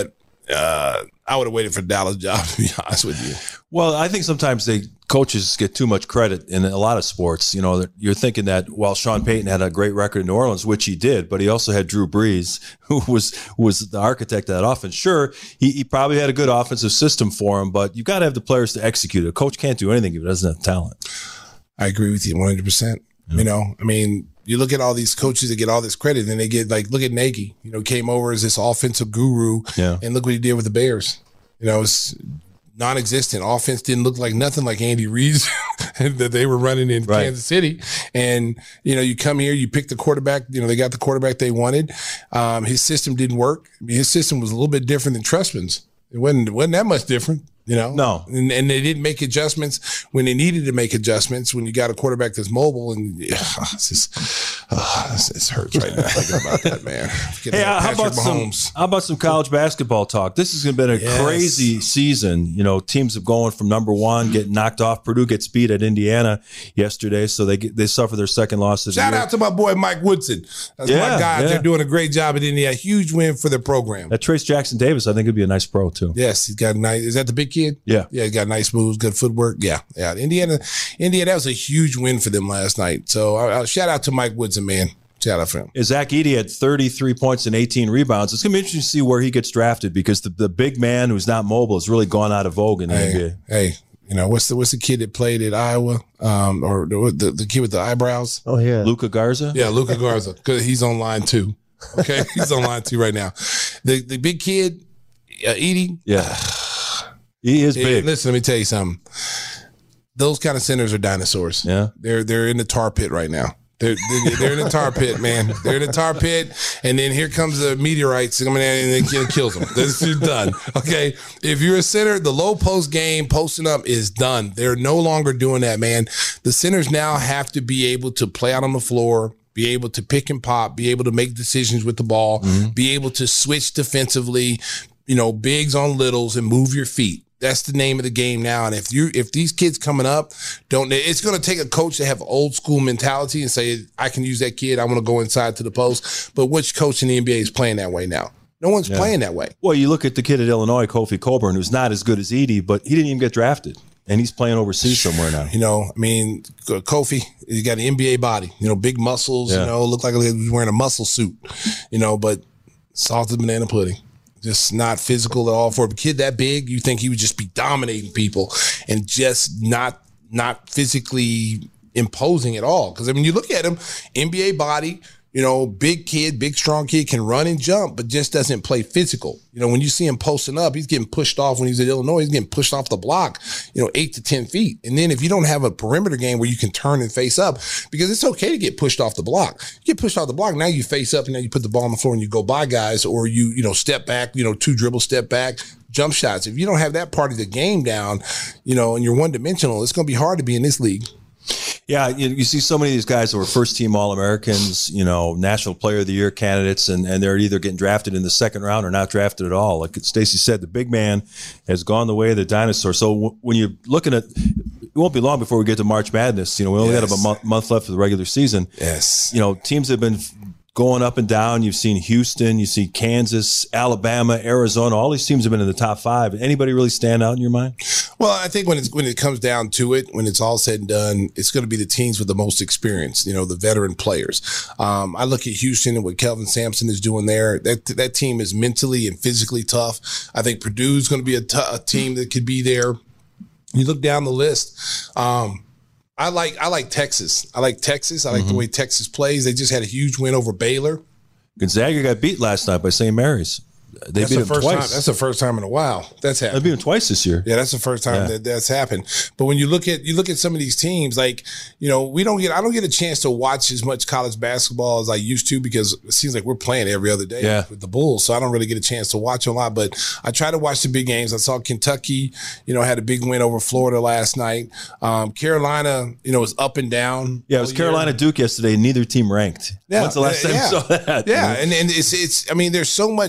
uh, I would have waited for Dallas' job, to be honest with you. Well, I think sometimes they coaches get too much credit in a lot of sports. You know, you're thinking that while Sean Payton had a great record in New Orleans, which he did, but he also had Drew Brees, who was who was the architect of that offense. Sure, he, he probably had a good offensive system for him, but you got to have the players to execute it. A coach can't do anything if he doesn't have talent. I agree with you one hundred percent. Yeah. You know, I mean, you look at all these coaches that get all this credit, and they get like, look at Nagy. You know, came over as this offensive guru, yeah. and look what he did with the Bears. You know, it's non-existent. Offense didn't look like nothing like Andy Reid's that they were running in right. Kansas City. And, you know, you come here, you pick the quarterback, you know, they got the quarterback they wanted. Um, his system didn't work. I mean, his system was a little bit different than Trustman's. It wasn't, it wasn't that much different. You know, no, and, and they didn't make adjustments when they needed to make adjustments. When you got a quarterback that's mobile, and yeah, this is, oh, this, this hurts right now thinking about that, man. Hey, how about Mahomes. some how about some college basketball talk? This has been a yes. crazy season. You know, teams have gone from number one, getting knocked off. Purdue gets beat at Indiana yesterday, so they get, they suffer their second loss of the year. Shout out to my boy Mike Woodson. That's yeah, my guy. Yeah. They're doing a great job at Indiana. Huge win for their program. That Trace Jackson Davis, I think, would be a nice pro too. Yes, he's got a nice. Is that the big kid? Yeah, yeah. He got nice moves, good footwork. Yeah, yeah. Indiana, Indiana, that was a huge win for them last night. So uh, shout out to Mike Woodson, man. Shout out for him. Zach Edey had thirty-three points and eighteen rebounds. It's going to be interesting to see where he gets drafted because the, the big man who's not mobile has really gone out of vogue in the hey, N B A. Hey, you know, what's the what's the kid that played at Iowa? Um, or the, the, the kid with the eyebrows? Oh, yeah. Luka Garza? Yeah, Luka Garza. Because he's on line two. Okay? He's on line two right now. The, the big kid, uh, Edey. Yeah. He is big. Listen, let me tell you something. Those kind of centers are dinosaurs. Yeah, they're they're in the tar pit right now. They're they're, they're in the tar pit, man. They're in the tar pit, and then here comes the meteorites coming in and it kills them. This is done. Okay, if you're a center, the low post game posting up is done. They're no longer doing that, man. The centers now have to be able to play out on the floor, be able to pick and pop, be able to make decisions with the ball, mm-hmm. be able to switch defensively. You know, bigs on littles and move your feet. That's the name of the game now. And if you, if these kids coming up don't, it's going to take a coach to have old school mentality and say, I can use that kid. I want to go inside to the post. But which coach in the N B A is playing that way now? No one's yeah. playing that way. Well, you look at the kid at Illinois, Kofi Cockburn, who's not as good as Edey, but he didn't even get drafted. And he's playing overseas somewhere now. You know, I mean, Kofi, he's got an N B A body, you know, big muscles, yeah. you know, look like he's wearing a muscle suit, you know, but soft as banana pudding. Just not physical at all. For a kid that big, you think he would just be dominating people and just not not physically imposing at all. Because, I mean, you look at him, N B A body, you know, big kid, big, strong kid, can run and jump, but just doesn't play physical. You know, when you see him posting up, he's getting pushed off when he's at Illinois. He's getting pushed off the block, you know, eight to ten feet. And then if you don't have a perimeter game where you can turn and face up, because it's okay to get pushed off the block. You get pushed off the block, now you face up and now you put the ball on the floor and you go by guys, or you, you know, step back, you know, two dribble, step back, jump shots. If you don't have that part of the game down, you know, and you're one dimensional, it's going to be hard to be in this league. Yeah, you, you see so many of these guys who are first-team All-Americans, you know, National Player of the Year candidates, and, and they're either getting drafted in the second round or not drafted at all. Like Stacey said, the big man has gone the way of the dinosaur. So w- when you're looking at, it won't be long before we get to March Madness. You know, we only yes. got about a month, month left of the regular season. Yes. You know, teams have been going up and down. You've seen Houston, you see Kansas, Alabama, Arizona. All these teams have been in the top five. Anybody really stand out in your mind? Well, I think when it's when it comes down to it, when it's all said and done, it's going to be the teams with the most experience. You know, the veteran players. Um, I look at Houston and what Kelvin Sampson is doing there. That that team is mentally and physically tough. I think Purdue's going to be a, t- a team that could be there. You look down the list. Um, I like I like Texas. I like Texas. I like mm-hmm. the way Texas plays. They just had a huge win over Baylor. Gonzaga got beat last night by Saint Mary's. They that's beat the them first twice. Time. That's the first time in a while that's happened. They beat them twice this year. Yeah, that's the first time yeah. that that's happened. But when you look at you look at some of these teams, like, you know, we don't get I don't get a chance to watch as much college basketball as I used to because it seems like we're playing every other day yeah. with the Bulls. So I don't really get a chance to watch a lot. But I try to watch the big games. I saw Kentucky, you know, had a big win over Florida last night. Um, Carolina, you know, was up and down. Yeah, it was Carolina Duke yesterday. Neither team ranked. Yeah, When's the last time yeah. you saw that? Yeah, and, and it's it's I mean, there's so much quality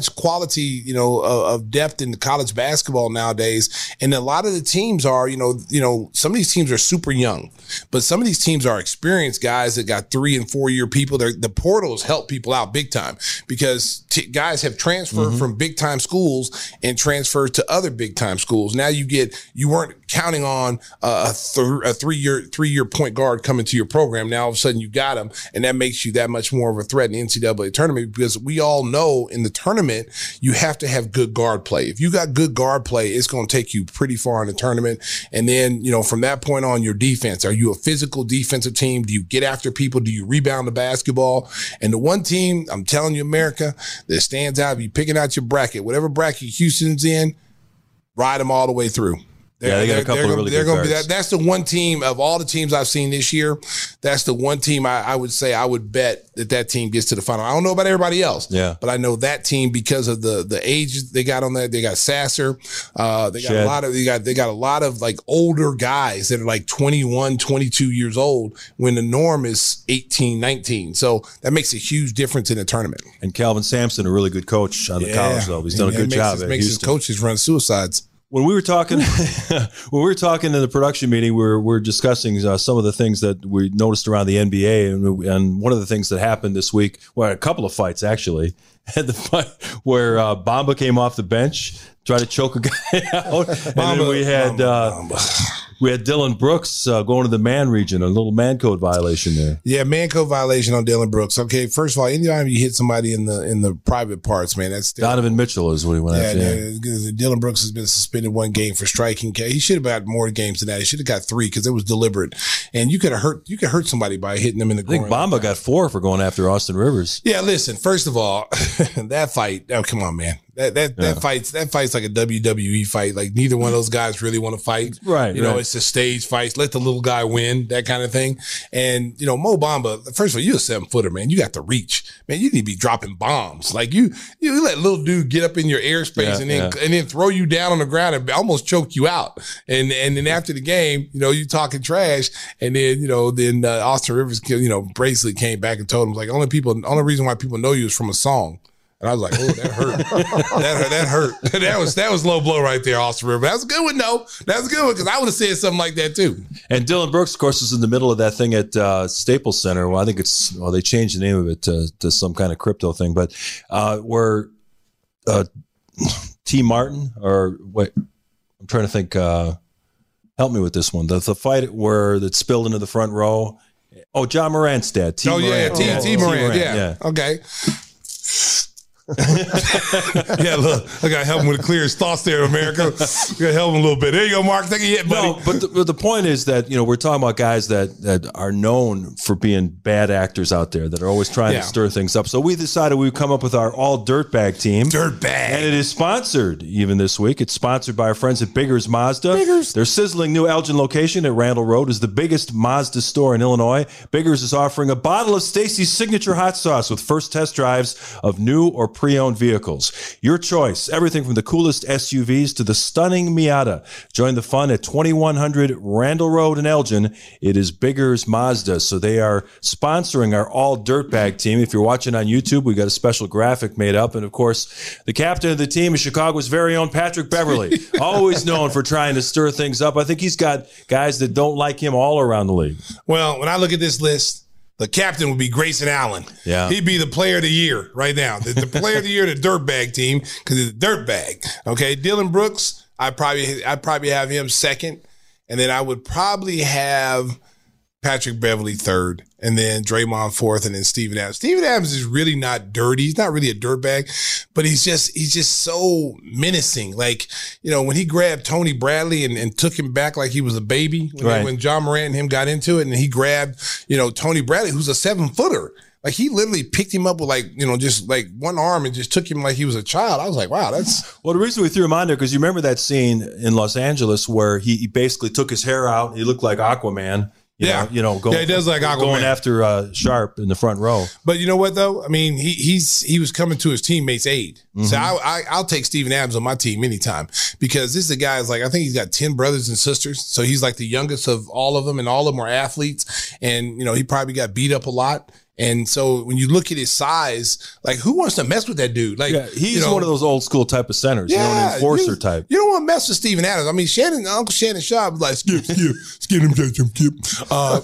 reality, you know, of, of depth in college basketball nowadays. And a lot of the teams are, you know, you know, some of these teams are super young, but some of these teams are experienced guys that got three and four year people. They're, the portals help people out big time because t- guys have transferred mm-hmm. from big time schools and transferred to other big time schools. Now you get, you weren't counting on a, th- a three year, three year point guard coming to your program. Now all of a sudden you got him, and that makes you that much more of a threat in the N C double A tournament, because we all know in the tournament, you have to have good guard play. If you got good guard play, it's going to take you pretty far in the tournament. And then, you know, from that point on, your defense, are you a physical defensive team? Do you get after people? Do you rebound the basketball? And the one team, I'm telling you, America, that stands out, if you're picking out your bracket, whatever bracket Houston's in, ride them all the way through. They're, yeah, they got a couple of really good cards. Be that, that's the one team of all the teams I've seen this year. That's the one team I, I would say I would bet that that team gets to the final. I don't know about everybody else, yeah, but I know that team because of the the age they got on that. They got Sasser. Uh, they got Shed. a lot of they got they got a lot of like older guys that are like twenty-one, twenty-two years old when the norm is eighteen, nineteen. So that makes a huge difference in the tournament. And Calvin Sampson, a really good coach on the yeah. college level. He's done and a good makes, job. It at makes Houston. his coaches run suicides. When we were talking, when we were talking in the production meeting, we we're, we we're discussing uh, some of the things that we noticed around the N B A, and, and one of the things that happened this week, well, a couple of fights actually, and the fight where uh, Bamba came off the bench, tried to choke a guy out, and Bamba, then we had Bamba, uh, Bamba. we had Dylan Brooks uh, going to the man region, a little man code violation there. Yeah, man code violation on Dylan Brooks. Okay, first of all, anytime you hit somebody in the in the private parts, man, that's still, Donovan Mitchell is what he went yeah, after. Yeah, yeah. Dylan Brooks has been suspended one game for striking. He should have got more games than that. He should have got three because it was deliberate, and you could have hurt you could hurt somebody by hitting them in the. I think Bamba like got four for going after Austin Rivers. Yeah, listen. First of all, that fight. Oh, come on, man. That that Yeah. that fights that fights like a W W E fight. Like neither one of those guys really want to fight. Right, You know, right. it's a stage fight. Let the little guy win, that kind of thing. And, you know, Mo Bamba, first of all, you're a seven footer, man. You got the reach. Man, you need to be dropping bombs. Like you you let little dude get up in your airspace Yeah, and then yeah. and then throw you down on the ground and almost choke you out. And and then after the game, you know, you talking trash. And then, you know, then uh, Austin Rivers, you know, Bracelet came back and told him, like, only people, only reason why people know you is from a song. And I was like, oh, that hurt. that hurt. That hurt. That was that was low blow right there, Austin Rivers. That was a good one, though. That was a good one because I would have said something like that too. And Dylan Brooks, of course, is in the middle of that thing at uh, Staples Center. Well, I think it's, well, they changed the name of it to, to some kind of crypto thing, but uh, where uh, T. Martin, or wait, I'm trying to think, uh, help me with this one. The, the fight where that spilled into the front row. Oh, John Morant's dad. T. Oh, yeah, Morant. T. Yeah. T. Morant. Yeah. yeah. Okay. yeah, look, I got to help him with to clear his thoughts there, America. I got to help him a little bit. There you go, Mark. Take a hit, buddy. No, but the, but the point is that, you know, we're talking about guys that, that are known for being bad actors out there that are always trying Yeah. to stir things up. So we decided we'd come up with our all dirtbag team. Dirtbag. And it is sponsored even this week. It's sponsored by our friends at Biggers Mazda. Biggers. Their sizzling new Elgin location at Randall Road is the biggest Mazda store in Illinois. Biggers is offering a bottle of Stacy's signature hot sauce with first test drives of new or pre-owned vehicles. Your choice. Everything from the coolest S U Vs to the stunning Miata. Join the fun at twenty-one hundred Randall Road in Elgin. It is Biggers Mazda. So they are sponsoring our all dirtbag team. If you're watching on YouTube, we got a special graphic made up. And of course, the captain of the team is Chicago's very own Patrick Beverly. Always known for trying to stir things up. I think he's got guys that don't like him all around the league. Well, when I look at this list, the captain would be Grayson Allen. Yeah. He'd be the player of the year right now. The, the player of the year of the dirtbag team because it's a dirtbag. Okay. Dylan Brooks, I probably I'd probably have him second. And then I would probably have Patrick Beverly third. And then Draymond fourth, and then Steven Adams. Steven Adams is really not dirty. He's not really a dirtbag, but he's just he's just so menacing. Like, you know, when he grabbed Tony Bradley and, and took him back like he was a baby, when, Right. when John Morant and him got into it, and he grabbed, you know, Tony Bradley, who's a seven footer. Like, he literally picked him up with, like, you know, just like one arm and just took him like he was a child. I was like, wow, that's Well, the reason we threw him on there, because you remember that scene in Los Angeles where he, he basically took his hair out. He looked like Aquaman. You Yeah. know, you know, going, Yeah, he does like Aquaman. going after uh, Sharp in the front row. But you know what, though? I mean, he he's he was coming to his teammates' aid. So I, I I'll take Steven Adams on my team anytime because this is a guy is like I think he's got ten brothers and sisters. So he's like the youngest of all of them, and all of them are athletes. And you know, he probably got beat up a lot. And so when you look at his size, like who wants to mess with that dude? Like yeah, he's you know, one of those old school type of centers, yeah, you know, an enforcer you, type. You don't want to mess with Steven Adams. I mean, Shannon, Uncle Shannon Sharpe was like, skip, skip, skip him, skip, skip. Uh,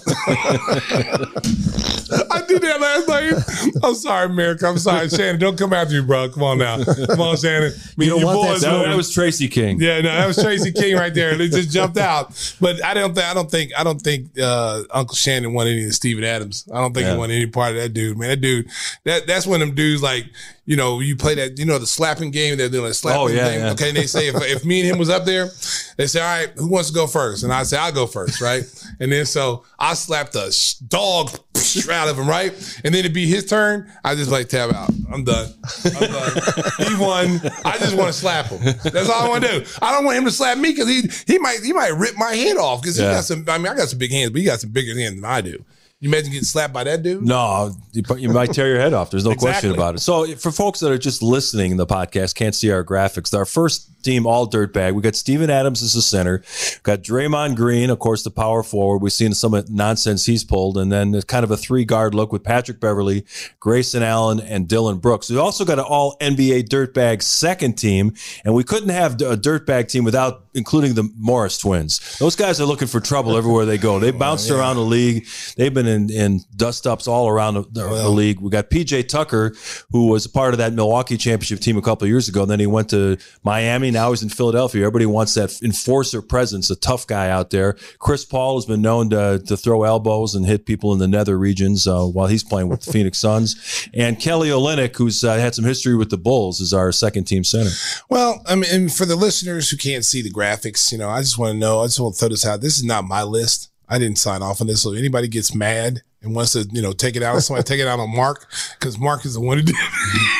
I did that last night. I'm sorry, America. I'm sorry, Shannon. Don't come after me, bro. Come on now. Come on, Shannon. Me You and don't your want boys. that That, know- that was Tracy King. Yeah, no, that was Tracy King right there. They just jumped out. But I don't think I don't think I don't think uh, Uncle Shannon wanted any of Steven Adams. I don't think Yeah. he wanted any part of that dude. Man, that dude, that that's one of them dudes like, you know, you play that, you know, the slapping game, they're doing a slapping Oh, yeah, thing. yeah. Okay, and they say if, if me and him was up there, they say, all right, who wants to go first? And I say, I'll go first, right? And then so I slapped the sh- dog out of him, right? And then it'd be his turn. I just like tap out. I'm done. I'm done. He won. I just want to slap him. That's all I want to do. I don't want him to slap me because he he might he might rip my head off because he Yeah. got some. I mean, I got some big hands, but he got some bigger hands than I do. You imagine getting slapped by that dude? No, you, you might tear your head off. There's no Exactly. question about it. So for folks that are just listening to the podcast, can't see our graphics, our first team all dirtbag. We got Steven Adams as the center. Got Draymond Green, of course, the power forward. We've seen some of the nonsense he's pulled. And then kind of a three-guard look with Patrick Beverly, Grayson Allen, and Dylan Brooks. We also got an all-N B A dirtbag second team. And we couldn't have a dirtbag team without including the Morris twins. Those guys are looking for trouble everywhere they go. They bounced yeah. around the league. They've been in, in dust-ups all around the, the, the league. We got P J Tucker, who was a part of that Milwaukee championship team a couple of years ago. And then he went to Miami. Now he's in Philadelphia. Everybody wants that enforcer presence, a tough guy out there. Chris Paul has been known to, to throw elbows and hit people in the nether regions uh, while he's playing with the Phoenix Suns. And Kelly Olynyk, who's uh, had some history with the Bulls, is our second team center. Well, I mean, and for the listeners who can't see the graphics, you know, I just want to know, I just want to throw this out. This is not my list. I didn't sign off on this. So if anybody gets mad and wants to, you know, take it out on somebody, take it out on Mark, because Mark is the one who did it.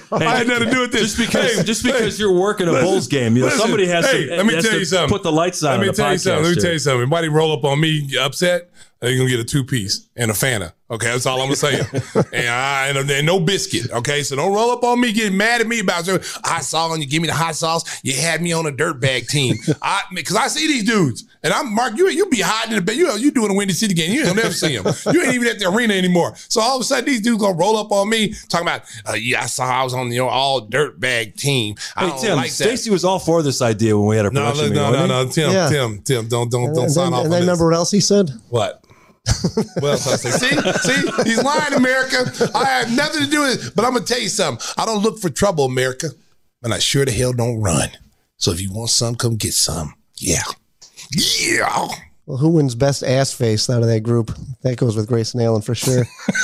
I had nothing to do with this. Just because, Hey, just because hey, you're working a listen, Bulls game, you know, listen, somebody has hey, to, let me has tell to you something. put the lights on. Let me on the tell you something. Let me podcast tell here. you something. Anybody roll up on me upset, they're going to get a two-piece and a Fanta. Okay, that's all I'm going to say. and, I, and, and no biscuit. Okay, so don't roll up on me getting mad at me about it. I saw and you give me the hot sauce. You had me on a dirtbag team. I Because I see these dudes. And I'm, Mark, you you be hiding in the bed. You, you doing a Windy City game. You don't never see them. You ain't even at the arena anymore. So all of a sudden, these dudes going to roll up on me talking about, uh, yeah, I saw I was on the you know, all dirtbag team. I Hey, don't Tim, like that. Stacey was all for this idea when we had a No, production no, meeting. no, wasn't no, he? Tim, Yeah. Tim, Tim, don't, don't, And, don't and sign then, off and on then this. remember what else he said? What? What else I say? See, see, he's lying, America. I have nothing to do with it. But I'm gonna tell you something. I don't look for trouble, America, and I sure the hell don't run. So if you want some, come get some. Yeah, yeah. Well, who wins best ass face out of that group? That goes with Grayson Allen for sure.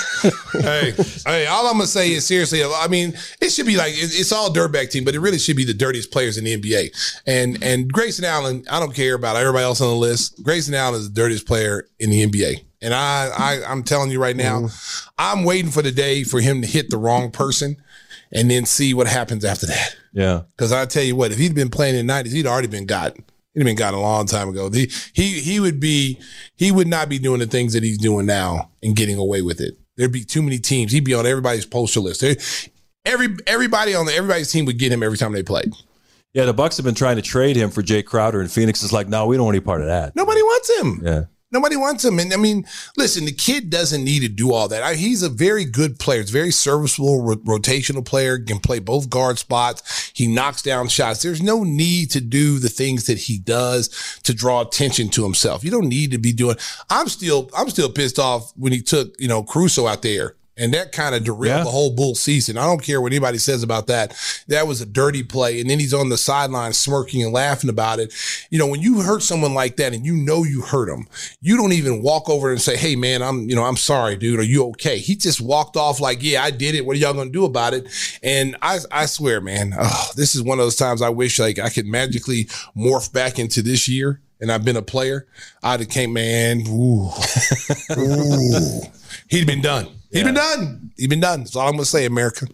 hey, hey, all I'm gonna say is seriously. I mean, it should be like it- it's all dirtbag team, but it really should be the dirtiest players in the N B A. And and Grayson Allen, I don't care about everybody else on the list. Grayson Allen is the dirtiest player in the N B A. And I, I I'm telling you right now, mm. I'm waiting for the day for him to hit the wrong person, and then see what happens after that. Yeah, because I tell you what, if he'd been playing in the nineties, he'd already been got. He'd been got a long time ago. He, he he would be he would not be doing the things that he's doing now and getting away with it. There'd be too many teams. He'd be on everybody's poster list. There, every everybody on the, everybody's team would get him every time they played. yeah. The Bucks have been trying to trade him for Jay Crowder, and Phoenix is like, no, we don't want any part of that. Nobody wants him. Yeah. Nobody wants him. And I mean, listen, the kid doesn't need to do all that. I, he's a very good player. He's a very serviceable ro- rotational player, can play both guard spots. He knocks down shots. There's no need to do the things that he does to draw attention to himself. You don't need to be doing, I'm still, I'm still pissed off when he took, you know, Caruso out there. And that kind of derailed Yeah. the whole Bull season. I don't care what anybody says about that. That was a dirty play. And then he's on the sideline smirking and laughing about it. You know, when you hurt someone like that and you know you hurt him, you don't even walk over and say, hey, man, I'm, you know, I'm sorry, dude. Are you okay? He just walked off like, yeah, I did it. What are y'all going to do about it? And I, I swear, man, oh, this is one of those times I wish like I could magically morph back into this year. And I've been a player. I'd have came, man. Ooh, ooh. He'd been done. He'd Yeah. been done. He'd been done. That's all I'm going to say, America.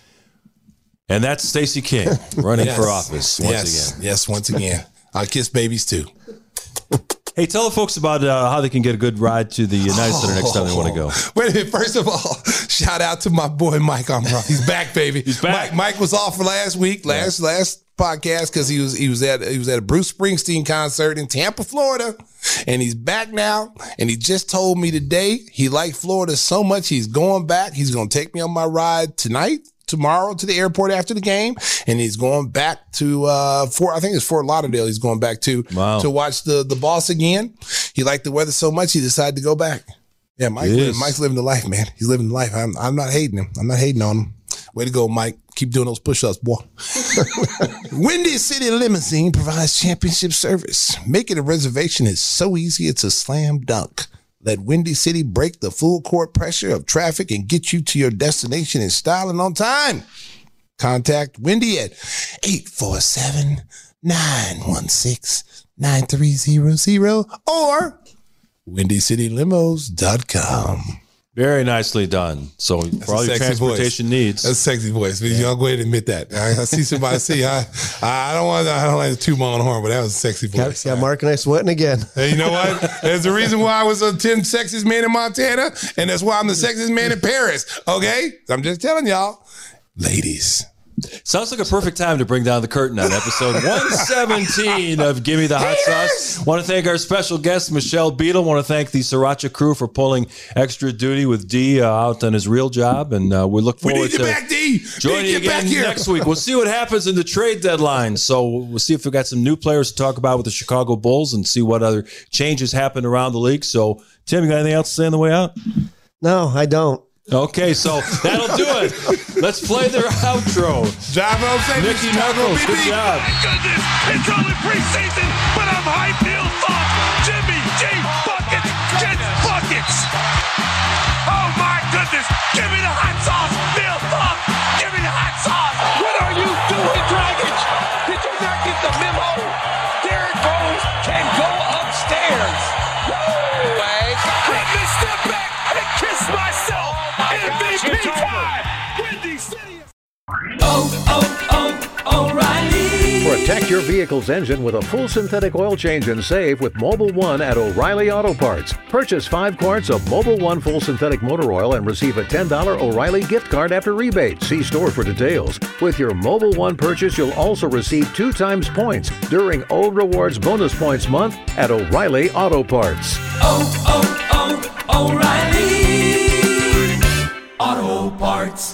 And that's Stacey King running Yes. for office once yes. again. Yes, once again. I kiss babies too. Hey, tell the folks about uh, how they can get a good ride to the United Center next time they want to go. Wait a minute. First of all, shout out to my boy Mike Umroth. He's back, baby. He's back. Mike, Mike was off for last week, last yeah. last podcast because he was he was at he was at a Bruce Springsteen concert in Tampa, Florida, and he's back now. And he just told me today he liked Florida so much he's going back. He's going to take me on my ride tonight. Tomorrow to the airport after the game, and he's going back to uh Fort, I think it's Fort Lauderdale he's going back to wow. to watch the the Boss again. He liked the weather so much he decided to go back. Yeah, Mike li- Mike's living the life, man. He's living the life. I'm I'm not hating him. I'm not hating on him. Way to go, Mike. Keep doing those push-ups, boy. Windy City Limousine provides championship service. Making a reservation is so easy, it's a slam dunk. Let Windy City break the full court pressure of traffic and get you to your destination in style and on time. Contact Windy at eight four seven, nine one six, nine three zero zero or windy city limos dot com. Very nicely done. So That's for all your transportation voice. needs. That's a sexy voice. But yeah. Y'all go ahead and admit that. I, I see somebody see I I don't want I don't like to toot my own horn, but that was a sexy voice. Got, got Mark and I sweating again. Hey, you know what? There's a reason why I was a ten sexiest man in Montana, and that's why I'm the sexiest man in Paris. Okay? I'm just telling y'all. Ladies. Sounds like a perfect time to bring down the curtain on episode one seventeen of Gimme the Hot Sauce. Want to thank our special guest, Michelle Beadle. Want to thank the Sriracha crew for pulling extra duty with D uh, out on his real job. And uh, we look forward we need to you back, D. joining you again next week. We'll see what happens in the trade deadline. So we'll see if we've got some new players to talk about with the Chicago Bulls and see what other changes happen around the league. So, Tim, you got anything else to say on the way out? No, I don't. Okay, so that'll do it. Let's play their outro. Javo, say Mickey Knuckles, good job. My goodness, it's only preseason, but I'm hyped. Neil Thought, Jimmy G Buckets gets buckets. Oh my goodness, give me the hot sauce. Neil Thought, give me the hot sauce. What are you doing, Dragic? Did you not get the memo? Derrick Rose can go upstairs. Wait. Let me step back and kiss myself. M V P time! Windy City! Oh, oh, oh, O'Reilly! Protect your vehicle's engine with a full synthetic oil change and save with Mobil one at O'Reilly Auto Parts. Purchase five quarts of Mobil one full synthetic motor oil and receive a ten dollars O'Reilly gift card after rebate. See store for details. With your Mobil one purchase, you'll also receive two times points during O Rewards Bonus Points Month at O'Reilly Auto Parts. Oh, oh, oh, O'Reilly Auto Parts.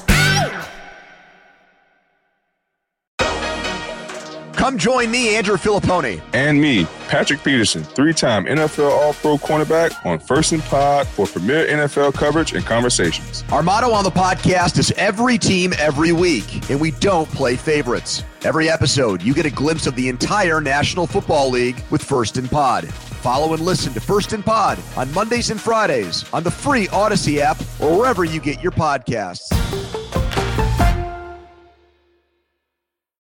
Come join me, Andrew Filippone. And me, Patrick Peterson, three-time N F L All-Pro cornerback on First and Pod for premier N F L coverage and conversations. Our motto on the podcast is every team, every week, and we don't play favorites. Every episode, you get a glimpse of the entire National Football League with First and Pod. Follow and listen to First and Pod on Mondays and Fridays on the free Odyssey app or wherever you get your podcasts.